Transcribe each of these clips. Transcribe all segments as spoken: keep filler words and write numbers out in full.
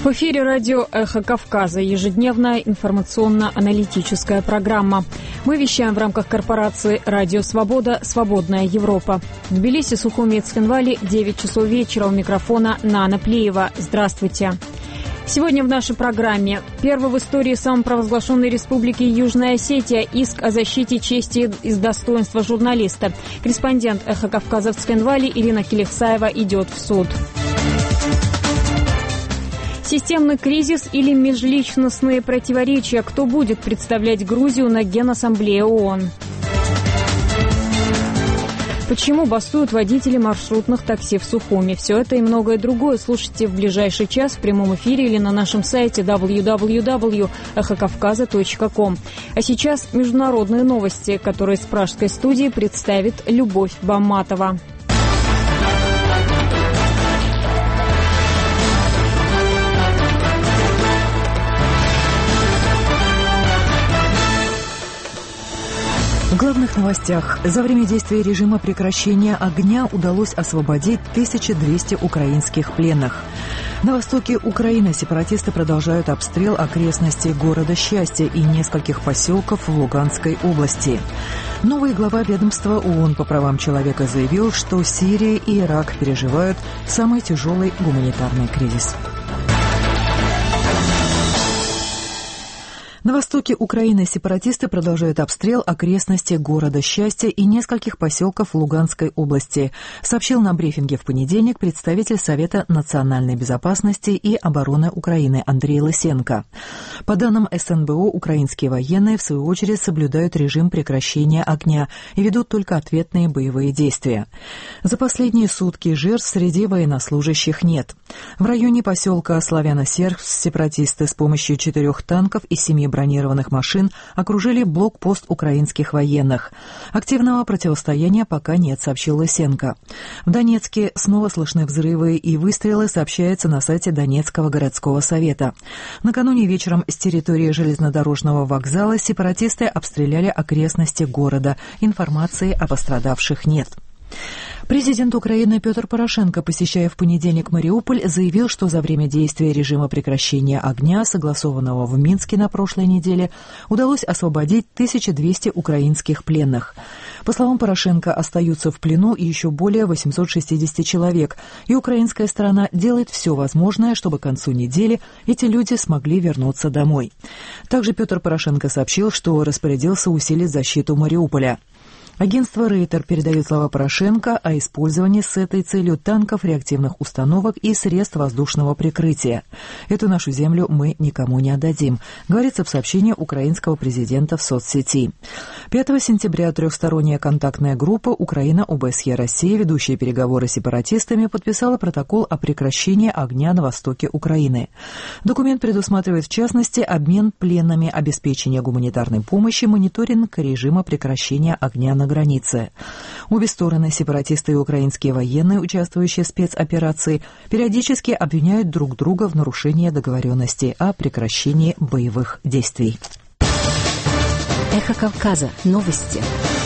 В эфире радио «Эхо Кавказа», ежедневная информационно-аналитическая программа. Мы вещаем в рамках корпорации «Радио Свобода. Свободная Европа». В Тбилиси, Сухуми и Цхинвали девять часов вечера. У микрофона Нана Плеева. Здравствуйте. Сегодня в нашей программе первый в истории самопровозглашенной республики Южная Осетия иск о защите чести и достоинства журналиста. Корреспондент «Эхо Кавказа» в Цхинвали Ирина Келевсаева идет в суд. Системный кризис или межличностные противоречия? Кто будет представлять Грузию на Генассамблее ООН? Почему бастуют водители маршрутных такси в Сухуми? Все это и многое другое слушайте в ближайший час в прямом эфире или на нашем сайте дабл ю дабл ю дабл ю точка эхо кавказа точка ком. А сейчас международные новости, которые с пражской студии представит Любовь Бамматова. В главных новостях. За время действия режима прекращения огня удалось освободить тысячу двести украинских пленных. На востоке Украины сепаратисты продолжают обстрел окрестностей города Счастья и нескольких поселков в Луганской области. Новый глава ведомства ООН по правам человека заявил, что Сирия и Ирак переживают самый тяжелый гуманитарный кризис. На востоке Украины сепаратисты продолжают обстрел окрестностей города Счастья и нескольких поселков в Луганской области, сообщил на брифинге в понедельник представитель Совета национальной безопасности и обороны Украины Андрей Лысенко. По данным эс эн бэ о, украинские военные, в свою очередь, соблюдают режим прекращения огня и ведут только ответные боевые действия. За последние сутки жертв среди военнослужащих нет. В районе поселка Славяно-Сербск сепаратисты с помощью четырех танков и семи бронированных машин окружили блокпост украинских военных. Активного противостояния пока нет, сообщил Лысенко. В Донецке снова слышны взрывы и выстрелы, сообщается на сайте Донецкого городского совета. Накануне вечером с территории железнодорожного вокзала сепаратисты обстреляли окрестности города. Информации о пострадавших нет. Президент Украины Петр Порошенко, посещая в понедельник Мариуполь, заявил, что за время действия режима прекращения огня, согласованного в Минске на прошлой неделе, удалось освободить тысячу двести украинских пленных. По словам Порошенко, остаются в плену еще более восемьсот шестьдесят человек, и украинская сторона делает все возможное, чтобы к концу недели эти люди смогли вернуться домой. Также Петр Порошенко сообщил, что распорядился усилить защиту Мариуполя. Агентство «Рейтер» передает слова Порошенко о использовании с этой целью танков, реактивных установок и средств воздушного прикрытия. «Эту нашу землю мы никому не отдадим», говорится в сообщении украинского президента в соцсети. пятого сентября трехсторонняя контактная группа Украина-ОБСЕ-Россия, ведущая переговоры с сепаратистами, подписала протокол о прекращении огня на востоке Украины. Документ предусматривает, в частности, обмен пленными, обеспечение гуманитарной помощи, мониторинг режима прекращения огня на границе. Обе стороны, сепаратисты и украинские военные, участвующие в спецоперации, периодически обвиняют друг друга в нарушении договоренности о прекращении боевых действий. Эхо Кавказа. Новости.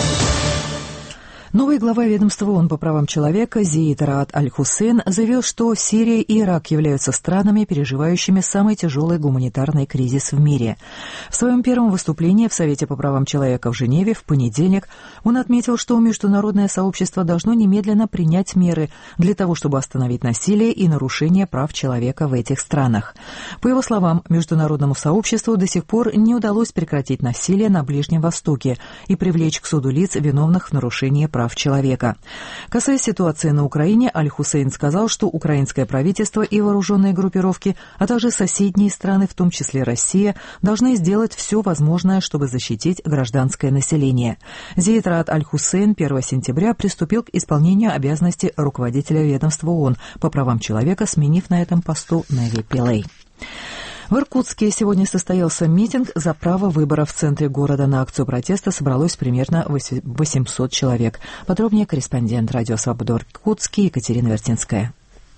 Новый глава ведомства ООН по правам человека Зеид Раат Аль-Хусейн заявил, что Сирия и Ирак являются странами, переживающими самый тяжелый гуманитарный кризис в мире. В своем первом выступлении в Совете по правам человека в Женеве в понедельник он отметил, что международное сообщество должно немедленно принять меры для того, чтобы остановить насилие и нарушение прав человека в этих странах. По его словам, международному сообществу до сих пор не удалось прекратить насилие на Ближнем Востоке и привлечь к суду лиц, виновных в нарушении прав человека. Касаясь ситуации на Украине, Аль-Хусейн сказал, что украинское правительство и вооруженные группировки, а также соседние страны, в том числе Россия, должны сделать все возможное, чтобы защитить гражданское население. Зеид Раат Аль-Хусейн первого сентября приступил к исполнению обязанностей руководителя ведомства ООН по правам человека, сменив на этом посту Неви Пилей. В Иркутске сегодня состоялся митинг за право выбора. В центре города на акцию протеста собралось примерно восемьсот человек. Подробнее корреспондент «Радио Свобода» Иркутский Екатерина Вертинская.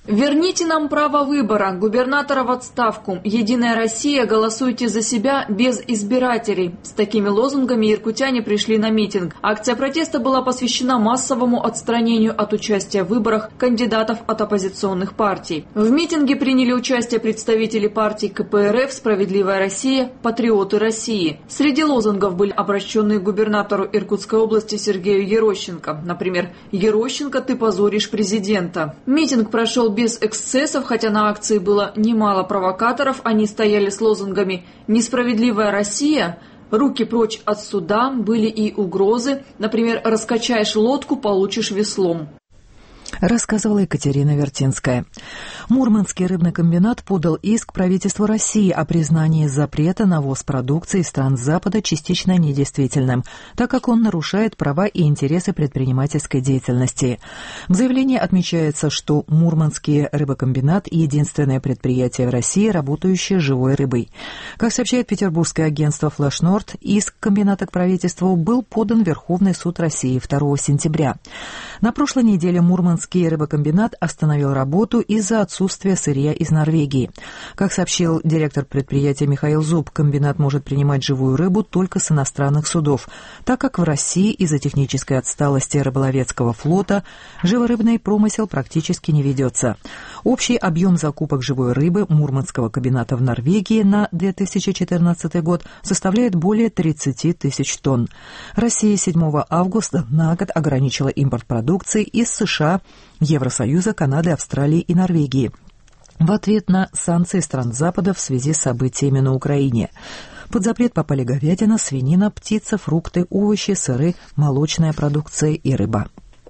Верните нам право выбора, губернатора в отставку. Единая Россия, голосуйте за себя без избирателей. С такими лозунгами иркутяне пришли на митинг. Акция протеста была посвящена массовому отстранению от участия в выборах кандидатов от оппозиционных партий. В митинге приняли участие представители партий ка пэ эр эф, «Справедливая Россия», «Патриоты России». Среди лозунгов были обращенные к губернатору Иркутской области Сергею Ерощенко. Например, «Ерощенко, ты позоришь президента». Митинг прошел без эксцессов, хотя на акции было немало провокаторов. Они стояли с лозунгами «Несправедливая Россия», «Руки прочь от суда», были и угрозы, например, «Раскачаешь лодку, получишь веслом». Рассказывала Екатерина Вертинская. Мурманский рыбный комбинат подал иск правительству России о признании запрета на ввоз продукции из стран Запада частично недействительным, так как он нарушает права и интересы предпринимательской деятельности. В заявлении отмечается, что Мурманский рыбокомбинат – единственное предприятие в России, работающее живой рыбой. Как сообщает петербургское агентство «Флэш Норд», иск комбината к правительству был подан в Верховный суд России второго сентября. На прошлой неделе Мурманский рыбокомбинат остановил работу из-за отсутствия сырья из Норвегии. Как сообщил директор предприятия Михаил Зуб, комбинат может принимать живую рыбу только с иностранных судов, так как в России из-за технической отсталости рыболовецкого флота живорыбный промысел практически не ведется. Общий объем закупок живой рыбы Мурманского комбината в Норвегии на две тысячи четырнадцатый год составляет более тридцать тысяч тонн. Россия седьмого августа на год ограничила импорт продукции из США, Евросоюза, Канады, Австралии и Норвегии в ответ на санкции стран Запада в связи с событиями на Украине. Под запрет попали говядина, свинина, птица, фрукты, овощи, сыры, молочная продукция и рыба.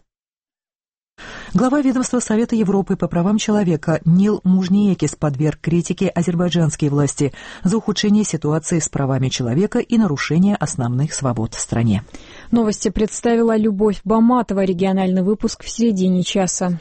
Глава ведомства Совета Европы по правам человека Нил Мужниекис подверг критике азербайджанские власти за ухудшение ситуации с правами человека и нарушение основных свобод в стране. Новости представила Любовь Баматова. Региональный выпуск в середине часа.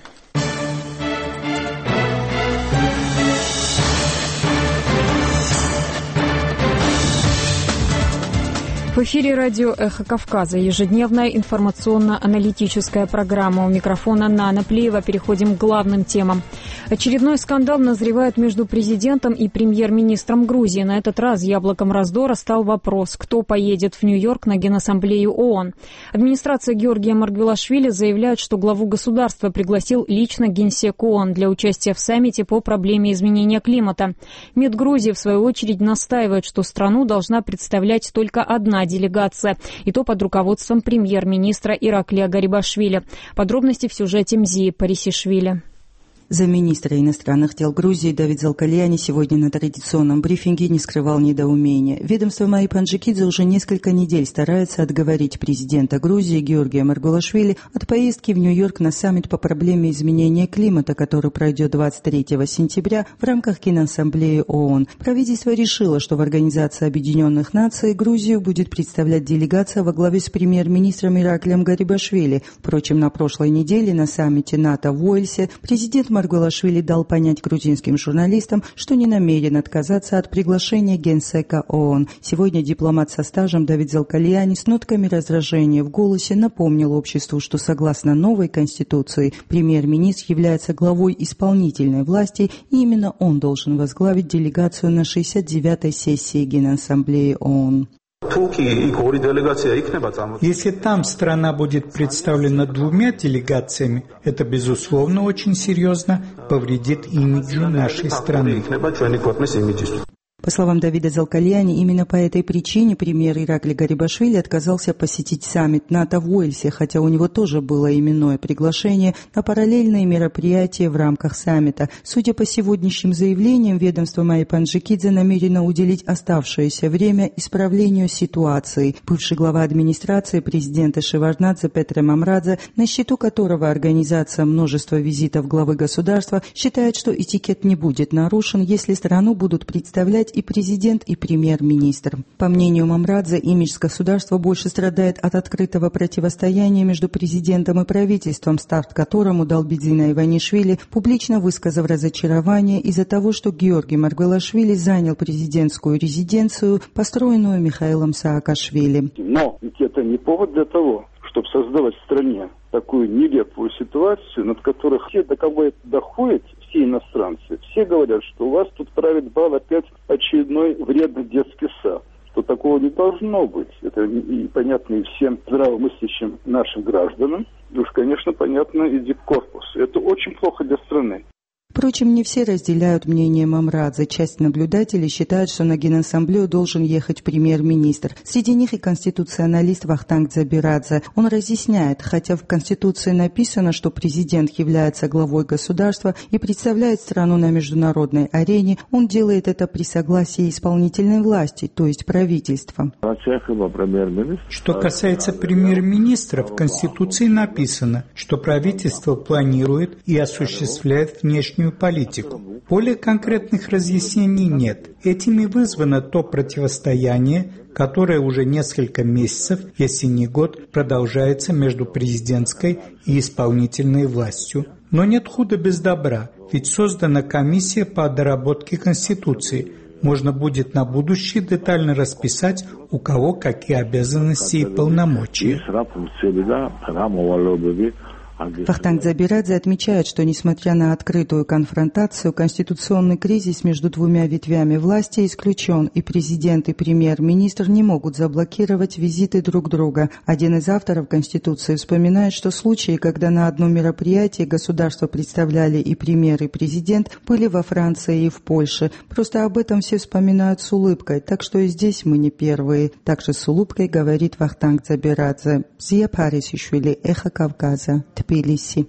В эфире радио «Эхо Кавказа». Ежедневная информационно-аналитическая программа. У микрофона Нана Плеева. Переходим к главным темам. Очередной скандал назревает между президентом и премьер-министром Грузии. На этот раз яблоком раздора стал вопрос, кто поедет в Нью-Йорк на Генассамблею ООН. Администрация Георгия Маргвелашвили заявляет, что главу государства пригласил лично генсек ООН для участия в саммите по проблеме изменения климата. МИД Грузии, в свою очередь, настаивает, что страну должна представлять только одна делегация, и то под руководством премьер-министра Ираклия Гарибашвили. Подробности в сюжете Мзии Парисишвили. Замминистра иностранных дел Грузии Давид Залкальяни сегодня на традиционном брифинге не скрывал недоумения. Ведомство Майи Панджикидзе уже несколько недель старается отговорить президента Грузии Георгия Маргвелашвили от поездки в Нью-Йорк на саммит по проблеме изменения климата, который пройдет двадцать третьего сентября в рамках Генассамблеи ООН. Правительство решило, что в Организации Объединенных Наций Грузию будет представлять делегация во главе с премьер-министром Ираклием Гарибашвили. Впрочем, на прошлой неделе на саммите НАТО в Уэльсе президент Маргвелашвили дал понять грузинским журналистам, что не намерен отказаться от приглашения генсека ООН. Сегодня дипломат со стажем Давид Залкальяни с нотками раздражения в голосе напомнил обществу, что согласно новой конституции премьер-министр является главой исполнительной власти, и именно он должен возглавить делегацию на шестьдесят девятой сессии Генассамблеи ООН. Если там страна будет представлена двумя делегациями, это, безусловно, очень серьезно повредит имиджу нашей страны. По словам Давида Залкальяни, именно по этой причине премьер Ираклий Гарибашвили отказался посетить саммит НАТО в Уэльсе, хотя у него тоже было именное приглашение на параллельные мероприятия в рамках саммита. Судя по сегодняшним заявлениям, ведомство Майи Панджикидзе намерено уделить оставшееся время исправлению ситуации. Бывший глава администрации президента Шеварднадзе Петре Мамрадзе, на счету которого организация множества визитов главы государства, считает, что этикет не будет нарушен, если страну будут представлять и президент, и премьер-министр. По мнению Мамрадзе, имидж государства больше страдает от открытого противостояния между президентом и правительством, старт которому дал Бидзина Иванишвили, публично высказав разочарование из-за того, что Георгий Маргвелашвили занял президентскую резиденцию, построенную Михаилом Саакашвили. Но ведь это не повод для того, чтобы создавать в стране такую нелепую ситуацию, над которой все, до кого это доходит, все иностранцы, все говорят, что у вас тут правит бал опять очередной вредный детский сад. Что такого не должно быть. Это и понятно и всем здравомыслящим нашим гражданам. И уж, конечно, понятно и дипкорпусу. Это очень плохо для страны. Впрочем, не все разделяют мнение Мамрадзе. Часть наблюдателей считает, что на Генассамблею должен ехать премьер-министр. Среди них и конституционалист Вахтанг Дзабирадзе. Он разъясняет, хотя в Конституции написано, что президент является главой государства и представляет страну на международной арене, он делает это при согласии исполнительной власти, то есть правительства. Что касается премьер-министра, в Конституции написано, что правительство планирует и осуществляет внешнюю политику. Более конкретных разъяснений нет. Этим и вызвано то противостояние, которое уже несколько месяцев, если не год, продолжается между президентской и исполнительной властью. Но нет худа без добра, ведь создана комиссия по доработке Конституции. Можно будет на будущее детально расписать, у кого какие обязанности и полномочия. Вахтанг Дзабирадзе отмечает, что, несмотря на открытую конфронтацию, конституционный кризис между двумя ветвями власти исключен, и президент и премьер-министр не могут заблокировать визиты друг друга. Один из авторов Конституции вспоминает, что случаи, когда на одном мероприятии государство представляли и премьер, и президент, были во Франции и в Польше. Просто об этом все вспоминают с улыбкой, так что и здесь мы не первые. Также с улыбкой говорит Вахтанг Дзабирадзе. Зия Парисишвили, Эхо Кавказа. Тбилиси.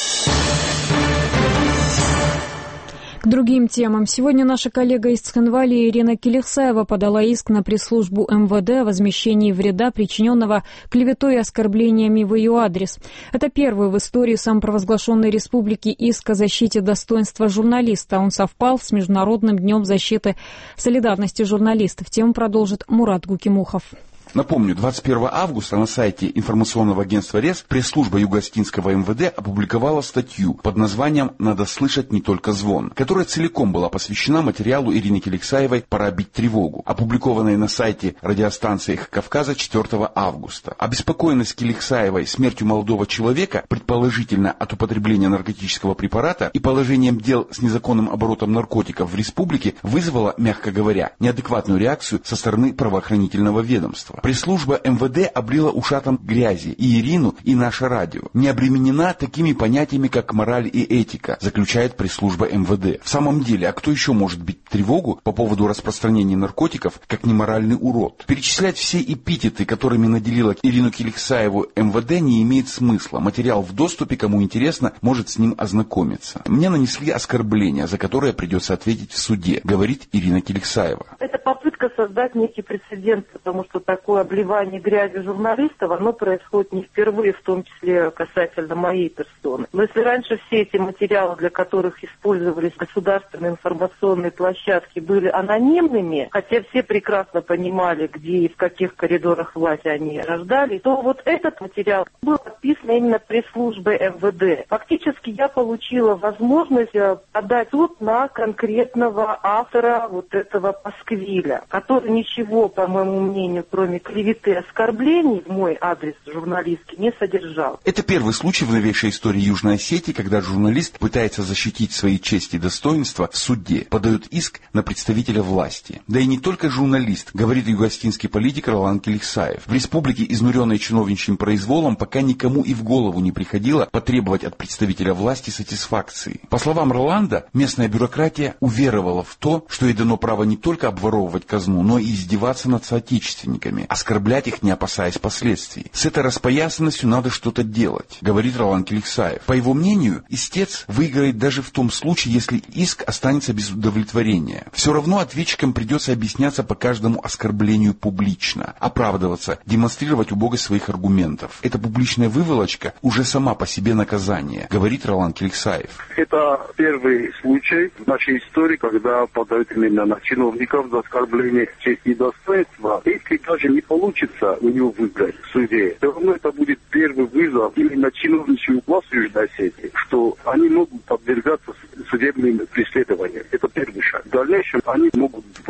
К другим темам. Сегодня наша коллега из Цхинвали Ирина Келихсаева подала иск на пресс-службу эм вэ дэ о возмещении вреда, причиненного клеветой и оскорблениями в ее адрес. Это первый в истории самопровозглашенной республики иск о защите достоинства журналиста. Он совпал с Международным днем защиты солидарности журналистов. Тему продолжит Мурат Гукимухов. Напомню, двадцать первого августа на сайте информационного агентства РЕС пресс-служба Юго-Остинского эм вэ дэ опубликовала статью под названием «Надо слышать не только звон», которая целиком была посвящена материалу Ирины Келихсаевой «Пора бить тревогу», опубликованной на сайте радиостанции «Эхо Кавказа» четвёртого августа. Обеспокоенность Келихсаевой смертью молодого человека, предположительно от употребления наркотического препарата, и положением дел с незаконным оборотом наркотиков в республике вызвала, мягко говоря, неадекватную реакцию со стороны правоохранительного ведомства. Пресс-служба эм вэ дэ облила ушатом грязи и Ирину, и наше радио. Не обременена такими понятиями, как мораль и этика, заключает пресс-служба эм вэ дэ. В самом деле, а кто еще может бить тревогу по поводу распространения наркотиков, как неморальный урод? Перечислять все эпитеты, которыми наделила Ирину Келихсаеву эм вэ дэ, не имеет смысла. Материал в доступе, кому интересно, может с ним ознакомиться. Мне нанесли оскорбление, за которое придется ответить в суде, говорит Ирина Келихсаева. Это попытка создать некий прецедент, потому что такое обливание грязью журналистов, оно происходит не впервые, в том числе касательно моей персоны. Но если раньше все эти материалы, для которых использовались государственные информационные площадки, были анонимными, хотя все прекрасно понимали, где и в каких коридорах власти они рождались, то вот этот материал был подписан именно пресс-службой эм вэ дэ. Фактически я получила возможность подать суд на конкретного автора вот этого пасквиля, который ничего, по моему мнению, кроме клеветы и оскорблений в мой адрес журналистки не содержал. Это первый случай в новейшей истории Южной Осетии, когда журналист пытается защитить свои честь и достоинства в суде, подает иск на представителя власти. Да и не только журналист, говорит юго-остинский политик Ролан Келихсаев. В республике, изнуренной чиновничьим произволом, пока никому и в голову не приходило потребовать от представителя власти сатисфакции. По словам Роланда, местная бюрократия уверовала в то, что ей дано право не только обворовывать казну, но и издеваться над соотечественниками, оскорблять их, не опасаясь последствий. С этой распоясанностью надо что-то делать, говорит Ролан Келихсаев. По его мнению, истец выиграет даже в том случае, если иск останется без удовлетворения. Все равно ответчикам придется объясняться по каждому оскорблению публично, оправдываться, демонстрировать убогость своих аргументов. Эта публичная выволочка уже сама по себе наказание, говорит Ролан Келихсаев. Это первый случай в нашей истории, когда подают именно на чиновников за оскорбление чести и достоинства. Если даже не получится у него выиграть в суде, все равно это будет первый вызов именно чиновничью власть Южной Осетии, что они могут подвергаться судебным преследованиям. Это первый шаг. В дальнейшем они могут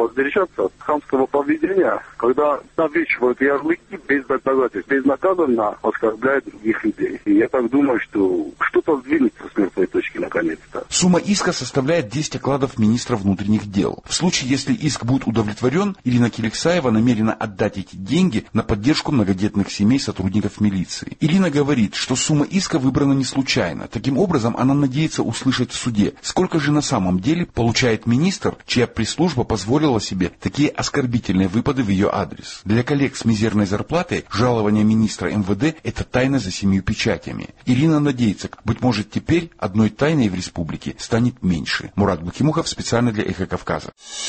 воздержаться от хамского поведения, когда навешивают ярлыки без доказательств, безнаказанно оскорбляют других людей. И я так думаю, что что-то сдвинется с мертвой точки наконец-то. Сумма иска составляет десять окладов министра внутренних дел. В случае, если иск будет удовлетворен, Ирина Киликсаева намерена отдать эти деньги на поддержку многодетных семей сотрудников милиции. Ирина говорит, что сумма иска выбрана не случайно. Таким образом, она надеется услышать в суде, сколько же на самом деле получает министр, чья пресс-служба позволила себе такие оскорбительные выпады в ее адрес. Для коллег с мизерной зарплатой жалование министра эм вэ дэ – это тайна за семью печатями. Ирина надеется, быть может, теперь одной тайной в республике станет меньше. Мурат Бакимухов специально для «Эхо Кавказа».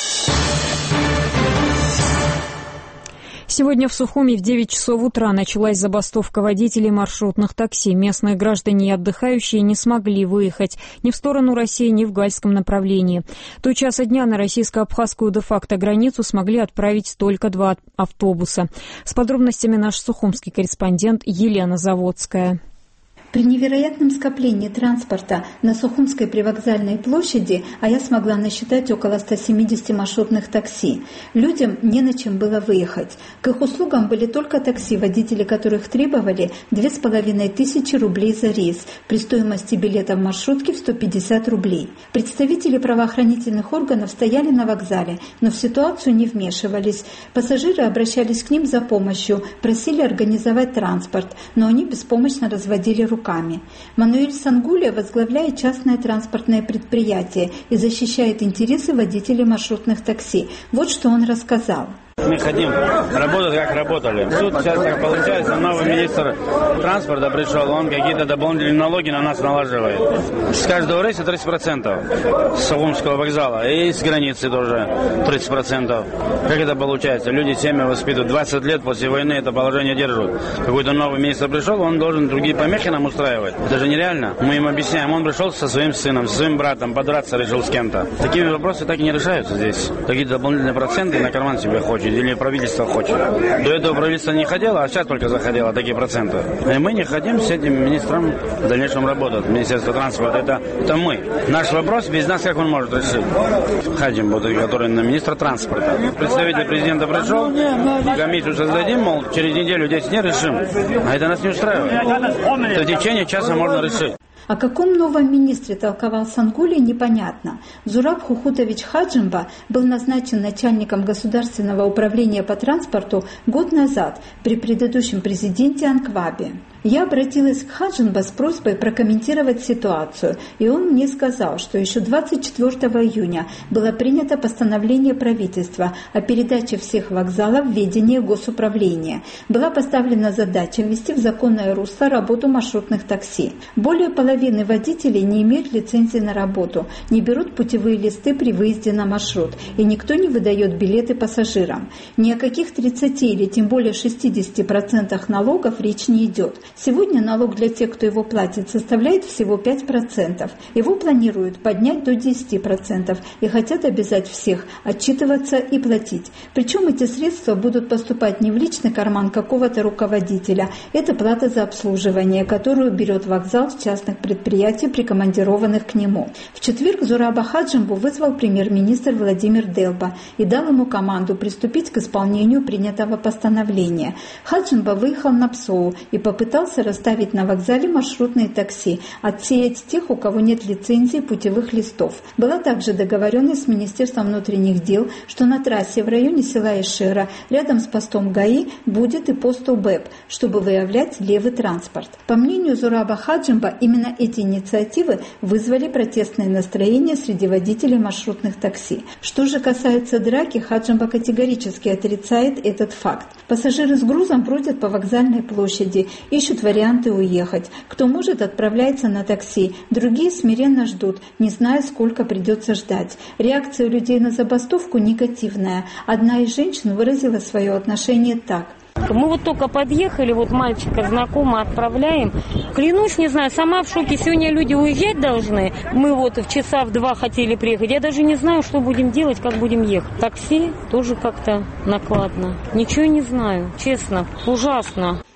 Сегодня в Сухуми в девять часов утра началась забастовка водителей маршрутных такси. Местные граждане и отдыхающие не смогли выехать ни в сторону России, ни в Гальском направлении. До часа дня на российско-абхазскую де-факто границу смогли отправить только два автобуса. С подробностями наш сухумский корреспондент Елена Заводская. При невероятном скоплении транспорта на Сухумской привокзальной площади, а я смогла насчитать около ста семидесяти маршрутных такси, людям не на чем было выехать. К их услугам были только такси, водители которых требовали две с половиной тысячи рублей за рейс, при стоимости билета в маршрутке в сто пятьдесят рублей. Представители правоохранительных органов стояли на вокзале, но в ситуацию не вмешивались. Пассажиры обращались к ним за помощью, просили организовать транспорт, но они беспомощно разводили руками. Мануэль Сангулия возглавляет частное транспортное предприятие и защищает интересы водителей маршрутных такси. Вот что он рассказал. Мы хотим работать, как работали. Тут сейчас так получается, новый министр транспорта пришел, он какие-то дополнительные налоги на нас налаживает. С каждого рейса тридцать процентов с Сухумского вокзала и с границы тоже тридцать процентов. Как это получается? Люди семьи воспитывают, двадцать лет после войны это положение держат. Какой-то новый министр пришел, он должен другие помехи нам устраивать. Это же нереально. Мы им объясняем, он пришел со своим сыном, со своим братом, подраться решил с кем-то. Такие вопросы так и не решаются здесь. Такие дополнительные проценты на карман себе хочет. Или правительство хочет. До этого правительство не хотело, а сейчас только захотело такие проценты. И мы не хотим с этим министром в дальнейшем работать. Министерство транспорта, это, это мы. Наш вопрос без нас как он может решить? Хадим, вот, который на министра транспорта. Представитель президента пришел, комиссию создадим, мол, через неделю десять дней решим. А это нас не устраивает. Это в течение часа можно решить. О каком новом министре толковал Сангулий, непонятно. Зураб Хухутович Хаджимба был назначен начальником Государственного управления по транспорту год назад при предыдущем президенте Анквабе. Я обратилась к Хаджимба с просьбой прокомментировать ситуацию, и он мне сказал, что еще двадцать четвёртого июня было принято постановление правительства о передаче всех вокзалов в ведение госуправления. Была поставлена задача ввести в законное русло работу маршрутных такси. Более половины водителей не имеют лицензии на работу, не берут путевые листы при выезде на маршрут, и никто не выдает билеты пассажирам. Ни о каких тридцати или тем более шестидесяти процентах налогов речь не идет. Сегодня налог для тех, кто его платит, составляет всего пять процентов. Его планируют поднять до десяти процентов и хотят обязать всех отчитываться и платить. Причем эти средства будут поступать не в личный карман какого-то руководителя. Это плата за обслуживание, которую берет вокзал с частных предприятий, прикомандированных к нему. В четверг Зураба Хаджимбу вызвал премьер-министр Владимир Делба и дал ему команду приступить к исполнению принятого постановления. Хаджимба выехал на Псоу и попытался расставить на вокзале маршрутные такси, отсеять тех, у кого нет лицензии путевых листов. Была также договоренность с Министерством внутренних дел, что на трассе в районе села Ишера, рядом с постом ГАИ, будет и пост УБЭП, чтобы выявлять левый транспорт. По мнению Зураба Хаджимба, именно эти инициативы вызвали протестное настроение среди водителей маршрутных такси. Что же касается драки, Хаджимба категорически отрицает этот факт. Пассажиры с грузом бродят по вокзальной площади, ищут варианты уехать. Кто может, отправляется на такси. Другие смиренно ждут, не зная, сколько придется ждать. Реакция людей на забастовку негативная. Одна из женщин выразила свое отношение так. Мы вот только подъехали, вот мальчика знакомого отправляем. Клянусь, не знаю, сама в шоке. Сегодня люди уезжать должны. Мы вот в часа в два хотели приехать. Я даже не знаю, что будем делать, как будем ехать. Такси тоже как-то накладно. Ничего не знаю, честно, ужасно.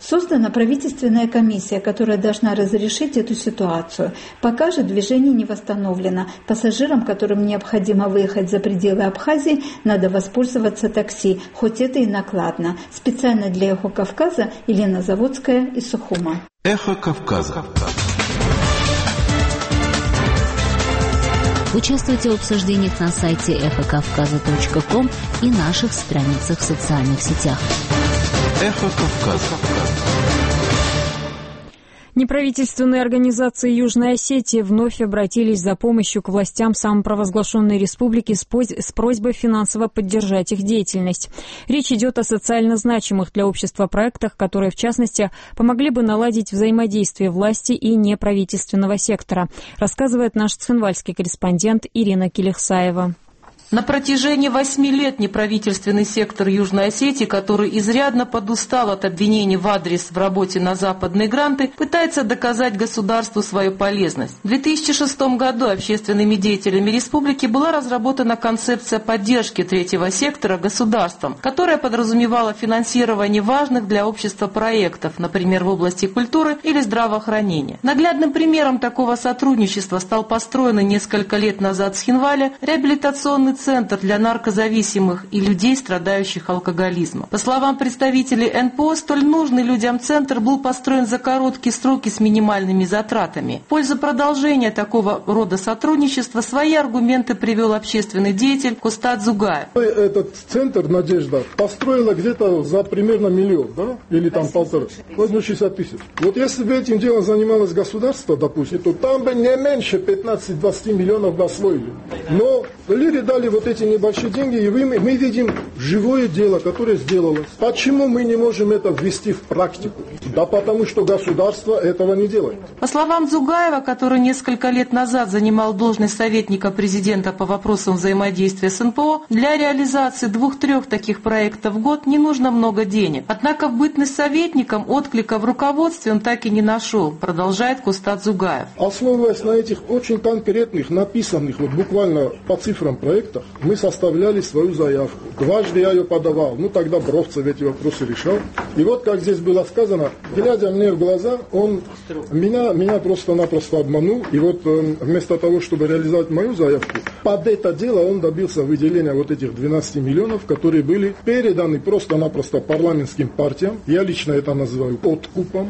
Создана правительственная комиссия, которая должна разрешить эту ситуацию. Пока же движение не восстановлено. Пассажирам, которым необходимо выехать за пределы Абхазии, надо воспользоваться такси, хоть это и накладно. Специально для «Эхо Кавказа» Елена Заводская из Сухума. Эхо Кавказа. Участвуйте в обсуждениях на сайте эхо кавказа точка ком и наших страницах в социальных сетях. Эхо Кавказа. Неправительственные организации Южной Осетии вновь обратились за помощью к властям самопровозглашенной республики с просьбой финансово поддержать их деятельность. Речь идет о социально значимых для общества проектах, которые, в частности, помогли бы наладить взаимодействие власти и неправительственного сектора, рассказывает наш цхинвальский корреспондент Ирина Килихсаева. На протяжении восьми лет неправительственный сектор Южной Осетии, который изрядно подустал от обвинений в адрес в работе на западные гранты, пытается доказать государству свою полезность. В две тысячи шестом году общественными деятелями республики была разработана концепция поддержки третьего сектора государством, которая подразумевала финансирование важных для общества проектов, например, в области культуры или здравоохранения. Наглядным примером такого сотрудничества стал построенный несколько лет назад в Цхинвале реабилитационный центр для наркозависимых и людей, страдающих алкоголизмом. По словам представителей эн пэ о, столь нужный людям центр был построен за короткие сроки с минимальными затратами. В пользу продолжения такого рода сотрудничества свои аргументы привел общественный деятель Кустат Зугаев. Этот центр «Надежда» построила где-то за примерно миллион, да? Или там полтора, возможно, шестьдесят тысяч. Вот если бы этим делом занималось государство, допустим, то там бы не меньше пятнадцати-двадцати миллионов бы освоили. Но лири дали вот эти небольшие деньги, и мы, мы видим живое дело, которое сделалось. Почему мы не можем это ввести в практику? Да потому что государство этого не делает. По словам Зугаева, который несколько лет назад занимал должность советника президента по вопросам взаимодействия с эн пэ о, для реализации двух-трех таких проектов в год не нужно много денег. Однако в бытность советником отклика в руководстве он так и не нашел, продолжает Кустат Зугаев. Основываясь на этих очень конкретных, написанных вот буквально по цифрам проектах, мы составляли свою заявку. Дважды я ее подавал. Ну, тогда Бровцев эти вопросы решал. И вот, как здесь было сказано, глядя мне в глаза, он меня, меня просто-напросто обманул. И вот э, вместо того, чтобы реализовать мою заявку, под это дело он добился выделения вот этих двенадцати миллионов, которые были переданы просто-напросто парламентским партиям. Я лично это называю откупом.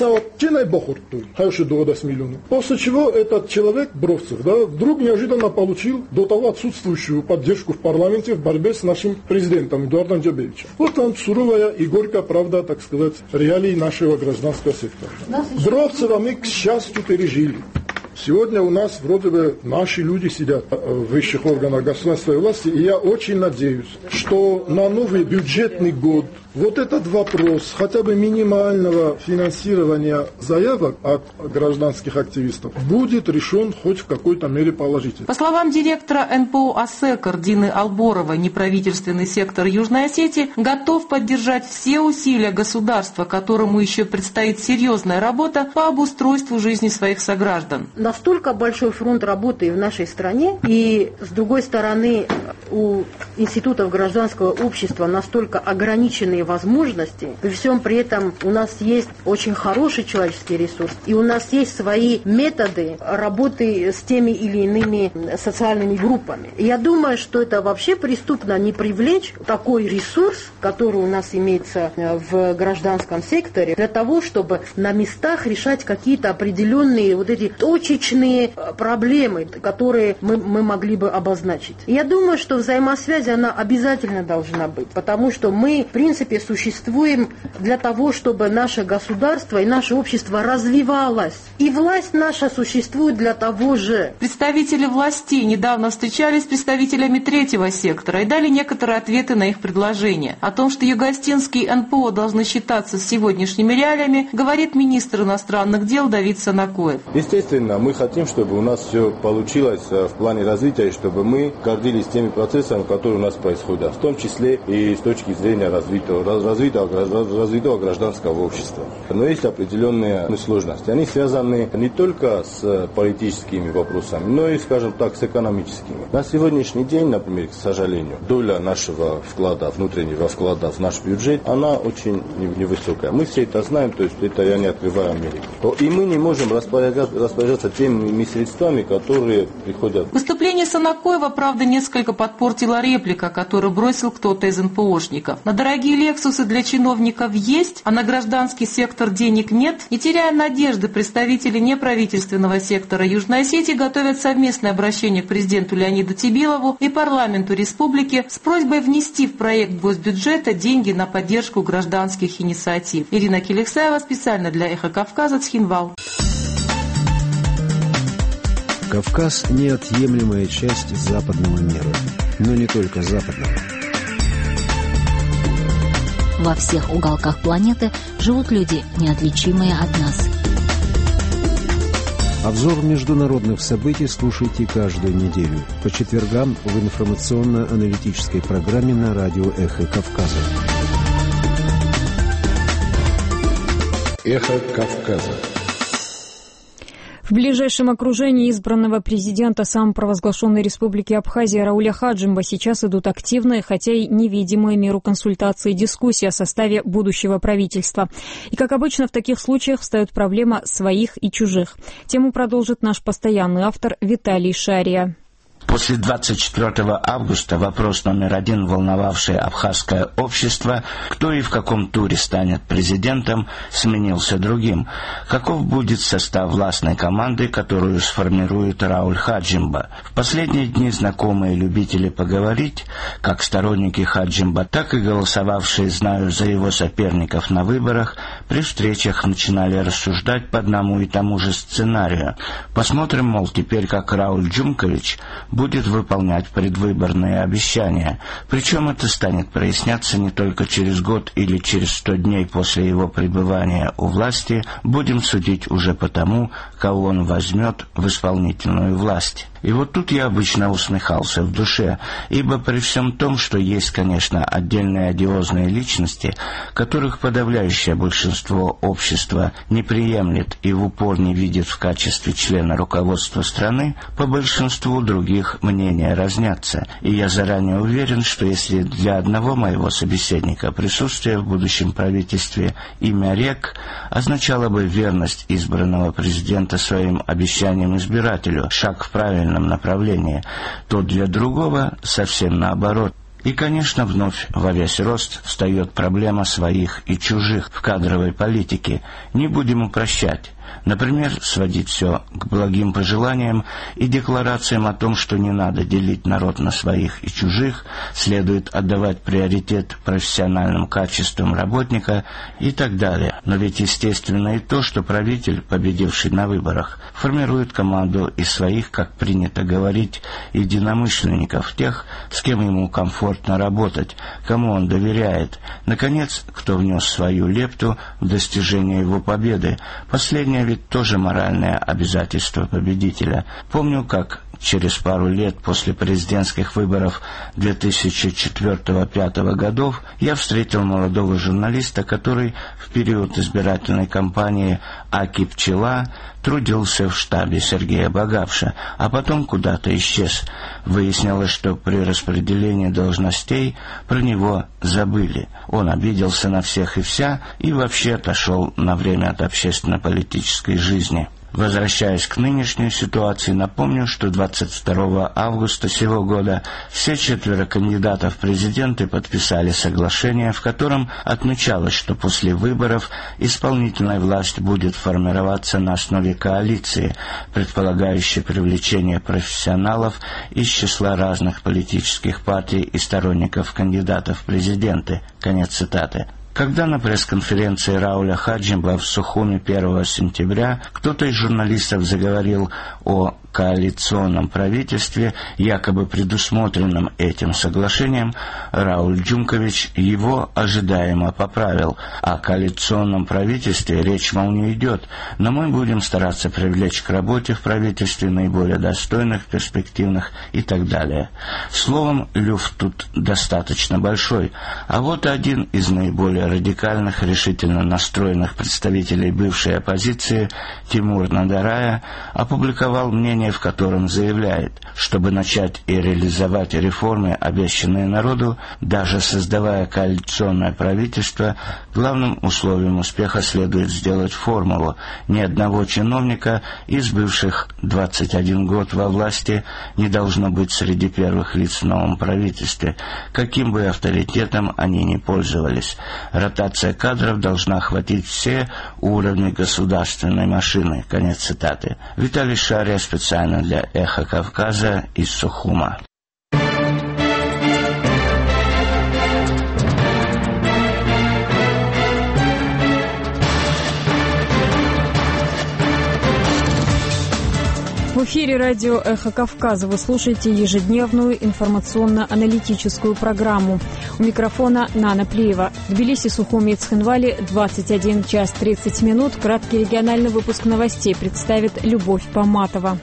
После чего этот человек, Бровцев, да, вдруг неожиданно получил до того отсутствующую поддержку в парламенте в борьбе с нашим президентом Эдуардом Джабевичем. Вот там суровая и горькая правда, так сказать, реалий нашего гражданского сектора. Бровцева мы, к счастью, пережили. Сегодня у нас вроде бы наши люди сидят в высших органах государственной власти, и я очень надеюсь, что на новый бюджетный год вот этот вопрос хотя бы минимального финансирования заявок от гражданских активистов будет решен хоть в какой-то мере положительно. По словам директора эн пэ о АСЭК Дины Алборовой, неправительственный сектор Южной Осетии готов поддержать все усилия государства, которому еще предстоит серьезная работа по обустройству жизни своих сограждан. Настолько большой фронт работы в нашей стране, и с другой стороны у институтов гражданского общества настолько ограниченные возможности, при всем при этом у нас есть очень хороший человеческий ресурс, и у нас есть свои методы работы с теми или иными социальными группами. Я думаю, что это вообще преступно не привлечь такой ресурс, который у нас имеется в гражданском секторе, для того, чтобы на местах решать какие-то определенные вот эти точечные проблемы, которые мы, мы могли бы обозначить. Я думаю, что взаимосвязь, она обязательно должна быть, потому что мы, в принципе, существуем для того, чтобы наше государство и наше общество развивалось. И власть наша существует для того же. Представители властей недавно встречались с представителями третьего сектора и дали некоторые ответы на их предложения. О том, что югоостинские эн пэ о должны считаться с сегодняшними реалиями, говорит министр иностранных дел Давид Санакоев. Естественно, мы хотим, чтобы у нас все получилось в плане развития, и чтобы мы гордились теми процессами, процессам, которые у нас происходят, в том числе и с точки зрения развитого, развитого, развитого гражданского общества. Но есть определенные сложности. Они связаны не только с политическими вопросами, но и, скажем так, с экономическими. На сегодняшний день, например, к сожалению, доля нашего вклада, внутреннего вклада в наш бюджет, она очень невысокая. Мы все это знаем, то есть это я не открываю Америку. И мы не можем распоряжаться, распоряжаться теми средствами, которые приходят. Выступление Санакоева, правда, несколько подпортила реплика, которую бросил кто-то из эн пэ ошников. На дорогие лексусы для чиновников есть, а на гражданский сектор денег нет. Не теряя надежды, представители неправительственного сектора Южной Осетии готовят совместное обращение к президенту Леониду Тебилову и парламенту республики с просьбой внести в проект госбюджета деньги на поддержку гражданских инициатив. Ирина Келексаева специально для «Эхо Кавказа», Цхинвал. Кавказ – неотъемлемая часть западного мира, но не только западного. Во всех уголках планеты живут люди, неотличимые от нас. Обзор международных событий слушайте каждую неделю по четвергам в информационно-аналитической программе на радио «Эхо Кавказа». «Эхо Кавказа». В ближайшем окружении избранного президента самопровозглашенной республики Абхазия Рауля Хаджимба сейчас идут активные, хотя и невидимые миру консультации и дискуссии о составе будущего правительства. И, как обычно, в таких случаях встает проблема своих и чужих. Тему продолжит наш постоянный автор Виталий Шария. После двадцать четвёртого августа вопрос номер один, волновавший абхазское общество, кто и в каком туре станет президентом, сменился другим. Каков будет состав властной команды, которую сформирует Рауль Хаджимба? В последние дни знакомые любители поговорить, как сторонники Хаджимба, так и голосовавшие, знаю, за его соперников на выборах, при встречах начинали рассуждать по одному и тому же сценарию. Посмотрим, мол, теперь как Рауль Джумкович будет выполнять предвыборные обещания. Причем это станет проясняться не только через год или через сто дней после его пребывания у власти, будем судить уже по тому, кого он возьмет в исполнительную власть. И вот тут я обычно усмехался в душе, ибо при всем том, что есть, конечно, отдельные одиозные личности, которых подавляющее большинство общества не приемлет и в упор не видит в качестве члена руководства страны, по большинству других мнения разнятся. И я заранее уверен, что если для одного моего собеседника присутствие в будущем правительстве имя Рек означало бы верность избранного президента своим обещаниям избирателю, шаг в правильном направлении, то для другого совсем наоборот. И, конечно, вновь во весь рост встает проблема своих и чужих в кадровой политике. Не будем упрощать. Например, сводить все к благим пожеланиям и декларациям о том, что не надо делить народ на своих и чужих, следует отдавать приоритет профессиональным качествам работника и так далее. Но ведь естественно и то, что правитель, победивший на выборах, формирует команду из своих, как принято говорить, единомышленников, тех, с кем ему комфортно работать, кому он доверяет, наконец, кто внес свою лепту в достижение его победы. Последнее ведь тоже моральное обязательство победителя. Помню, как через пару лет после президентских выборов две тысячи четвёртого — две тысячи пятого годов я встретил молодого журналиста, который в период избирательной кампании «Аки Пчела» трудился в штабе Сергея Багапша, а потом куда-то исчез. Выяснилось, что при распределении должностей про него забыли. Он обиделся на всех и вся и вообще отошел на время от общественно-политической жизни. Возвращаясь к нынешней ситуации, напомню, что двадцать второго августа сего года все четверо кандидатов в президенты подписали соглашение, в котором отмечалось, что после выборов исполнительная власть будет формироваться на основе коалиции, предполагающей привлечение профессионалов из числа разных политических партий и сторонников кандидатов в президенты. Конец цитаты. Когда на пресс-конференции Рауля Хаджимба в Сухуми первого сентября кто-то из журналистов заговорил о коалиционном правительстве, якобы предусмотренном этим соглашением, Рауль Джумкович его ожидаемо поправил. О коалиционном правительстве речь, мол, не идет, но мы будем стараться привлечь к работе в правительстве наиболее достойных, перспективных и так далее. Словом, люфт тут достаточно большой. А вот один из наиболее радикальных, решительно настроенных представителей бывшей оппозиции, Тимур Надарая, опубликовал мнение, в котором заявляет, чтобы начать и реализовать реформы, обещанные народу, даже создавая коалиционное правительство, главным условием успеха следует сделать формулу: ни одного чиновника из бывших двадцать один год во власти не должно быть среди первых лиц в новом правительстве, каким бы авторитетом они ни пользовались. Ротация кадров должна охватить все уровни государственной машины. Конец цитаты. Виталий Шария специально для «Эхо Кавказа» из Сухума. В эфире радио «Эхо Кавказа» вы слушаете ежедневную информационно-аналитическую программу. У микрофона Нана Плиева. В Тбилиси, Сухуми и Цхинвали двадцать один час тридцать минут. Краткий региональный выпуск новостей представит Любовь Поматова.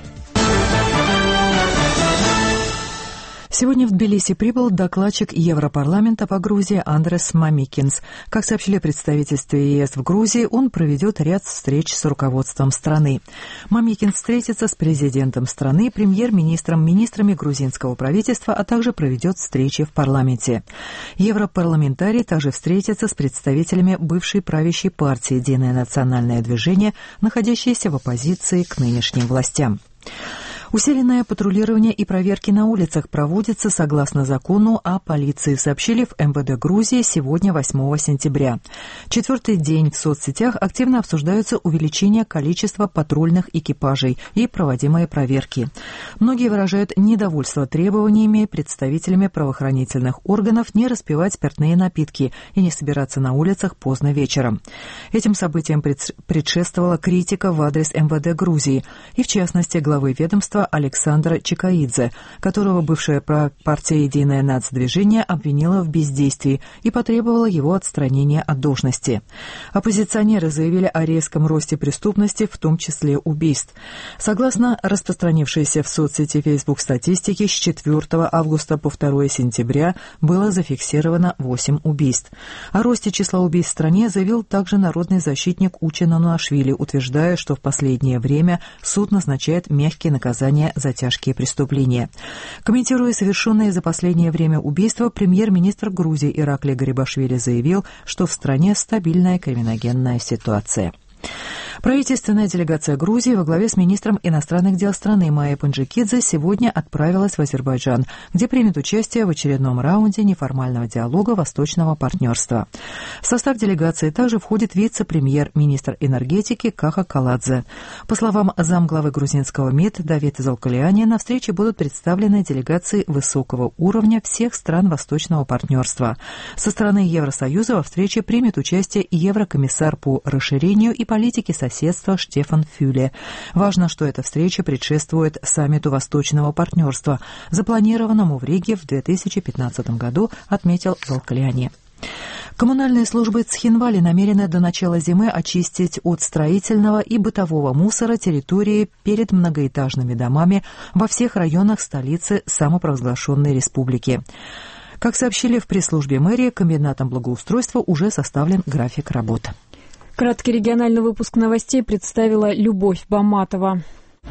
Сегодня в Тбилиси прибыл докладчик Европарламента по Грузии Андрес Мамикинс. Как сообщили в представительстве ЕС в Грузии, он проведет ряд встреч с руководством страны. Мамикинс встретится с президентом страны, премьер-министром, министрами грузинского правительства, а также проведет встречи в парламенте. Европарламентарий также встретится с представителями бывшей правящей партии «Единое национальное движение», находящейся в оппозиции к нынешним властям. Усиленное патрулирование и проверки на улицах проводится согласно закону о полиции, сообщили в эм вэ дэ Грузии сегодня, восьмого сентября. Четвертый день в соцсетях активно обсуждаются увеличение количества патрульных экипажей и проводимые проверки. Многие выражают недовольство требованиями представителями правоохранительных органов не распивать спиртные напитки и не собираться на улицах поздно вечером. Этим событиям предшествовала критика в адрес эм вэ дэ Грузии и, в частности, главы ведомства Александра Чикаидзе, которого бывшая партия «Единое нацдвижение» обвинила в бездействии и потребовала его отстранения от должности. Оппозиционеры заявили о резком росте преступности, в том числе убийств. Согласно распространившейся в соцсети Facebook статистике, с четвёртого августа по второе сентября было зафиксировано восемь убийств. О росте числа убийств в стране заявил также народный защитник Учен Ануашвили, утверждая, что в последнее время суд назначает мягкие наказания за тяжкие преступления. Комментируя совершенные за последнее время убийства, премьер-министр Грузии Ираклий Гарибашвили заявил, что в стране стабильная криминогенная ситуация. Правительственная делегация Грузии во главе с министром иностранных дел страны Майей Панджикидзе сегодня отправилась в Азербайджан, где примет участие в очередном раунде неформального диалога Восточного партнерства. В состав делегации также входит вице-премьер-министр энергетики Каха Каладзе. По словам замглавы грузинского МИД Давида Залкалиани, на встрече будут представлены делегации высокого уровня всех стран Восточного партнерства. Со стороны Евросоюза во встрече примет участие и еврокомиссар по расширению и политике соседства Штефан Фюле. Важно, что эта встреча предшествует саммиту Восточного партнерства, запланированному в Риге в две тысячи пятнадцатом году, отметил Залкалиани. Коммунальные службы Цхинвали намерены до начала зимы очистить от строительного и бытового мусора территории перед многоэтажными домами во всех районах столицы самопровозглашенной республики. Как сообщили в пресс-службе мэрии, комбинатом благоустройства уже составлен график работы. Краткий региональный выпуск новостей представила Любовь Поматова.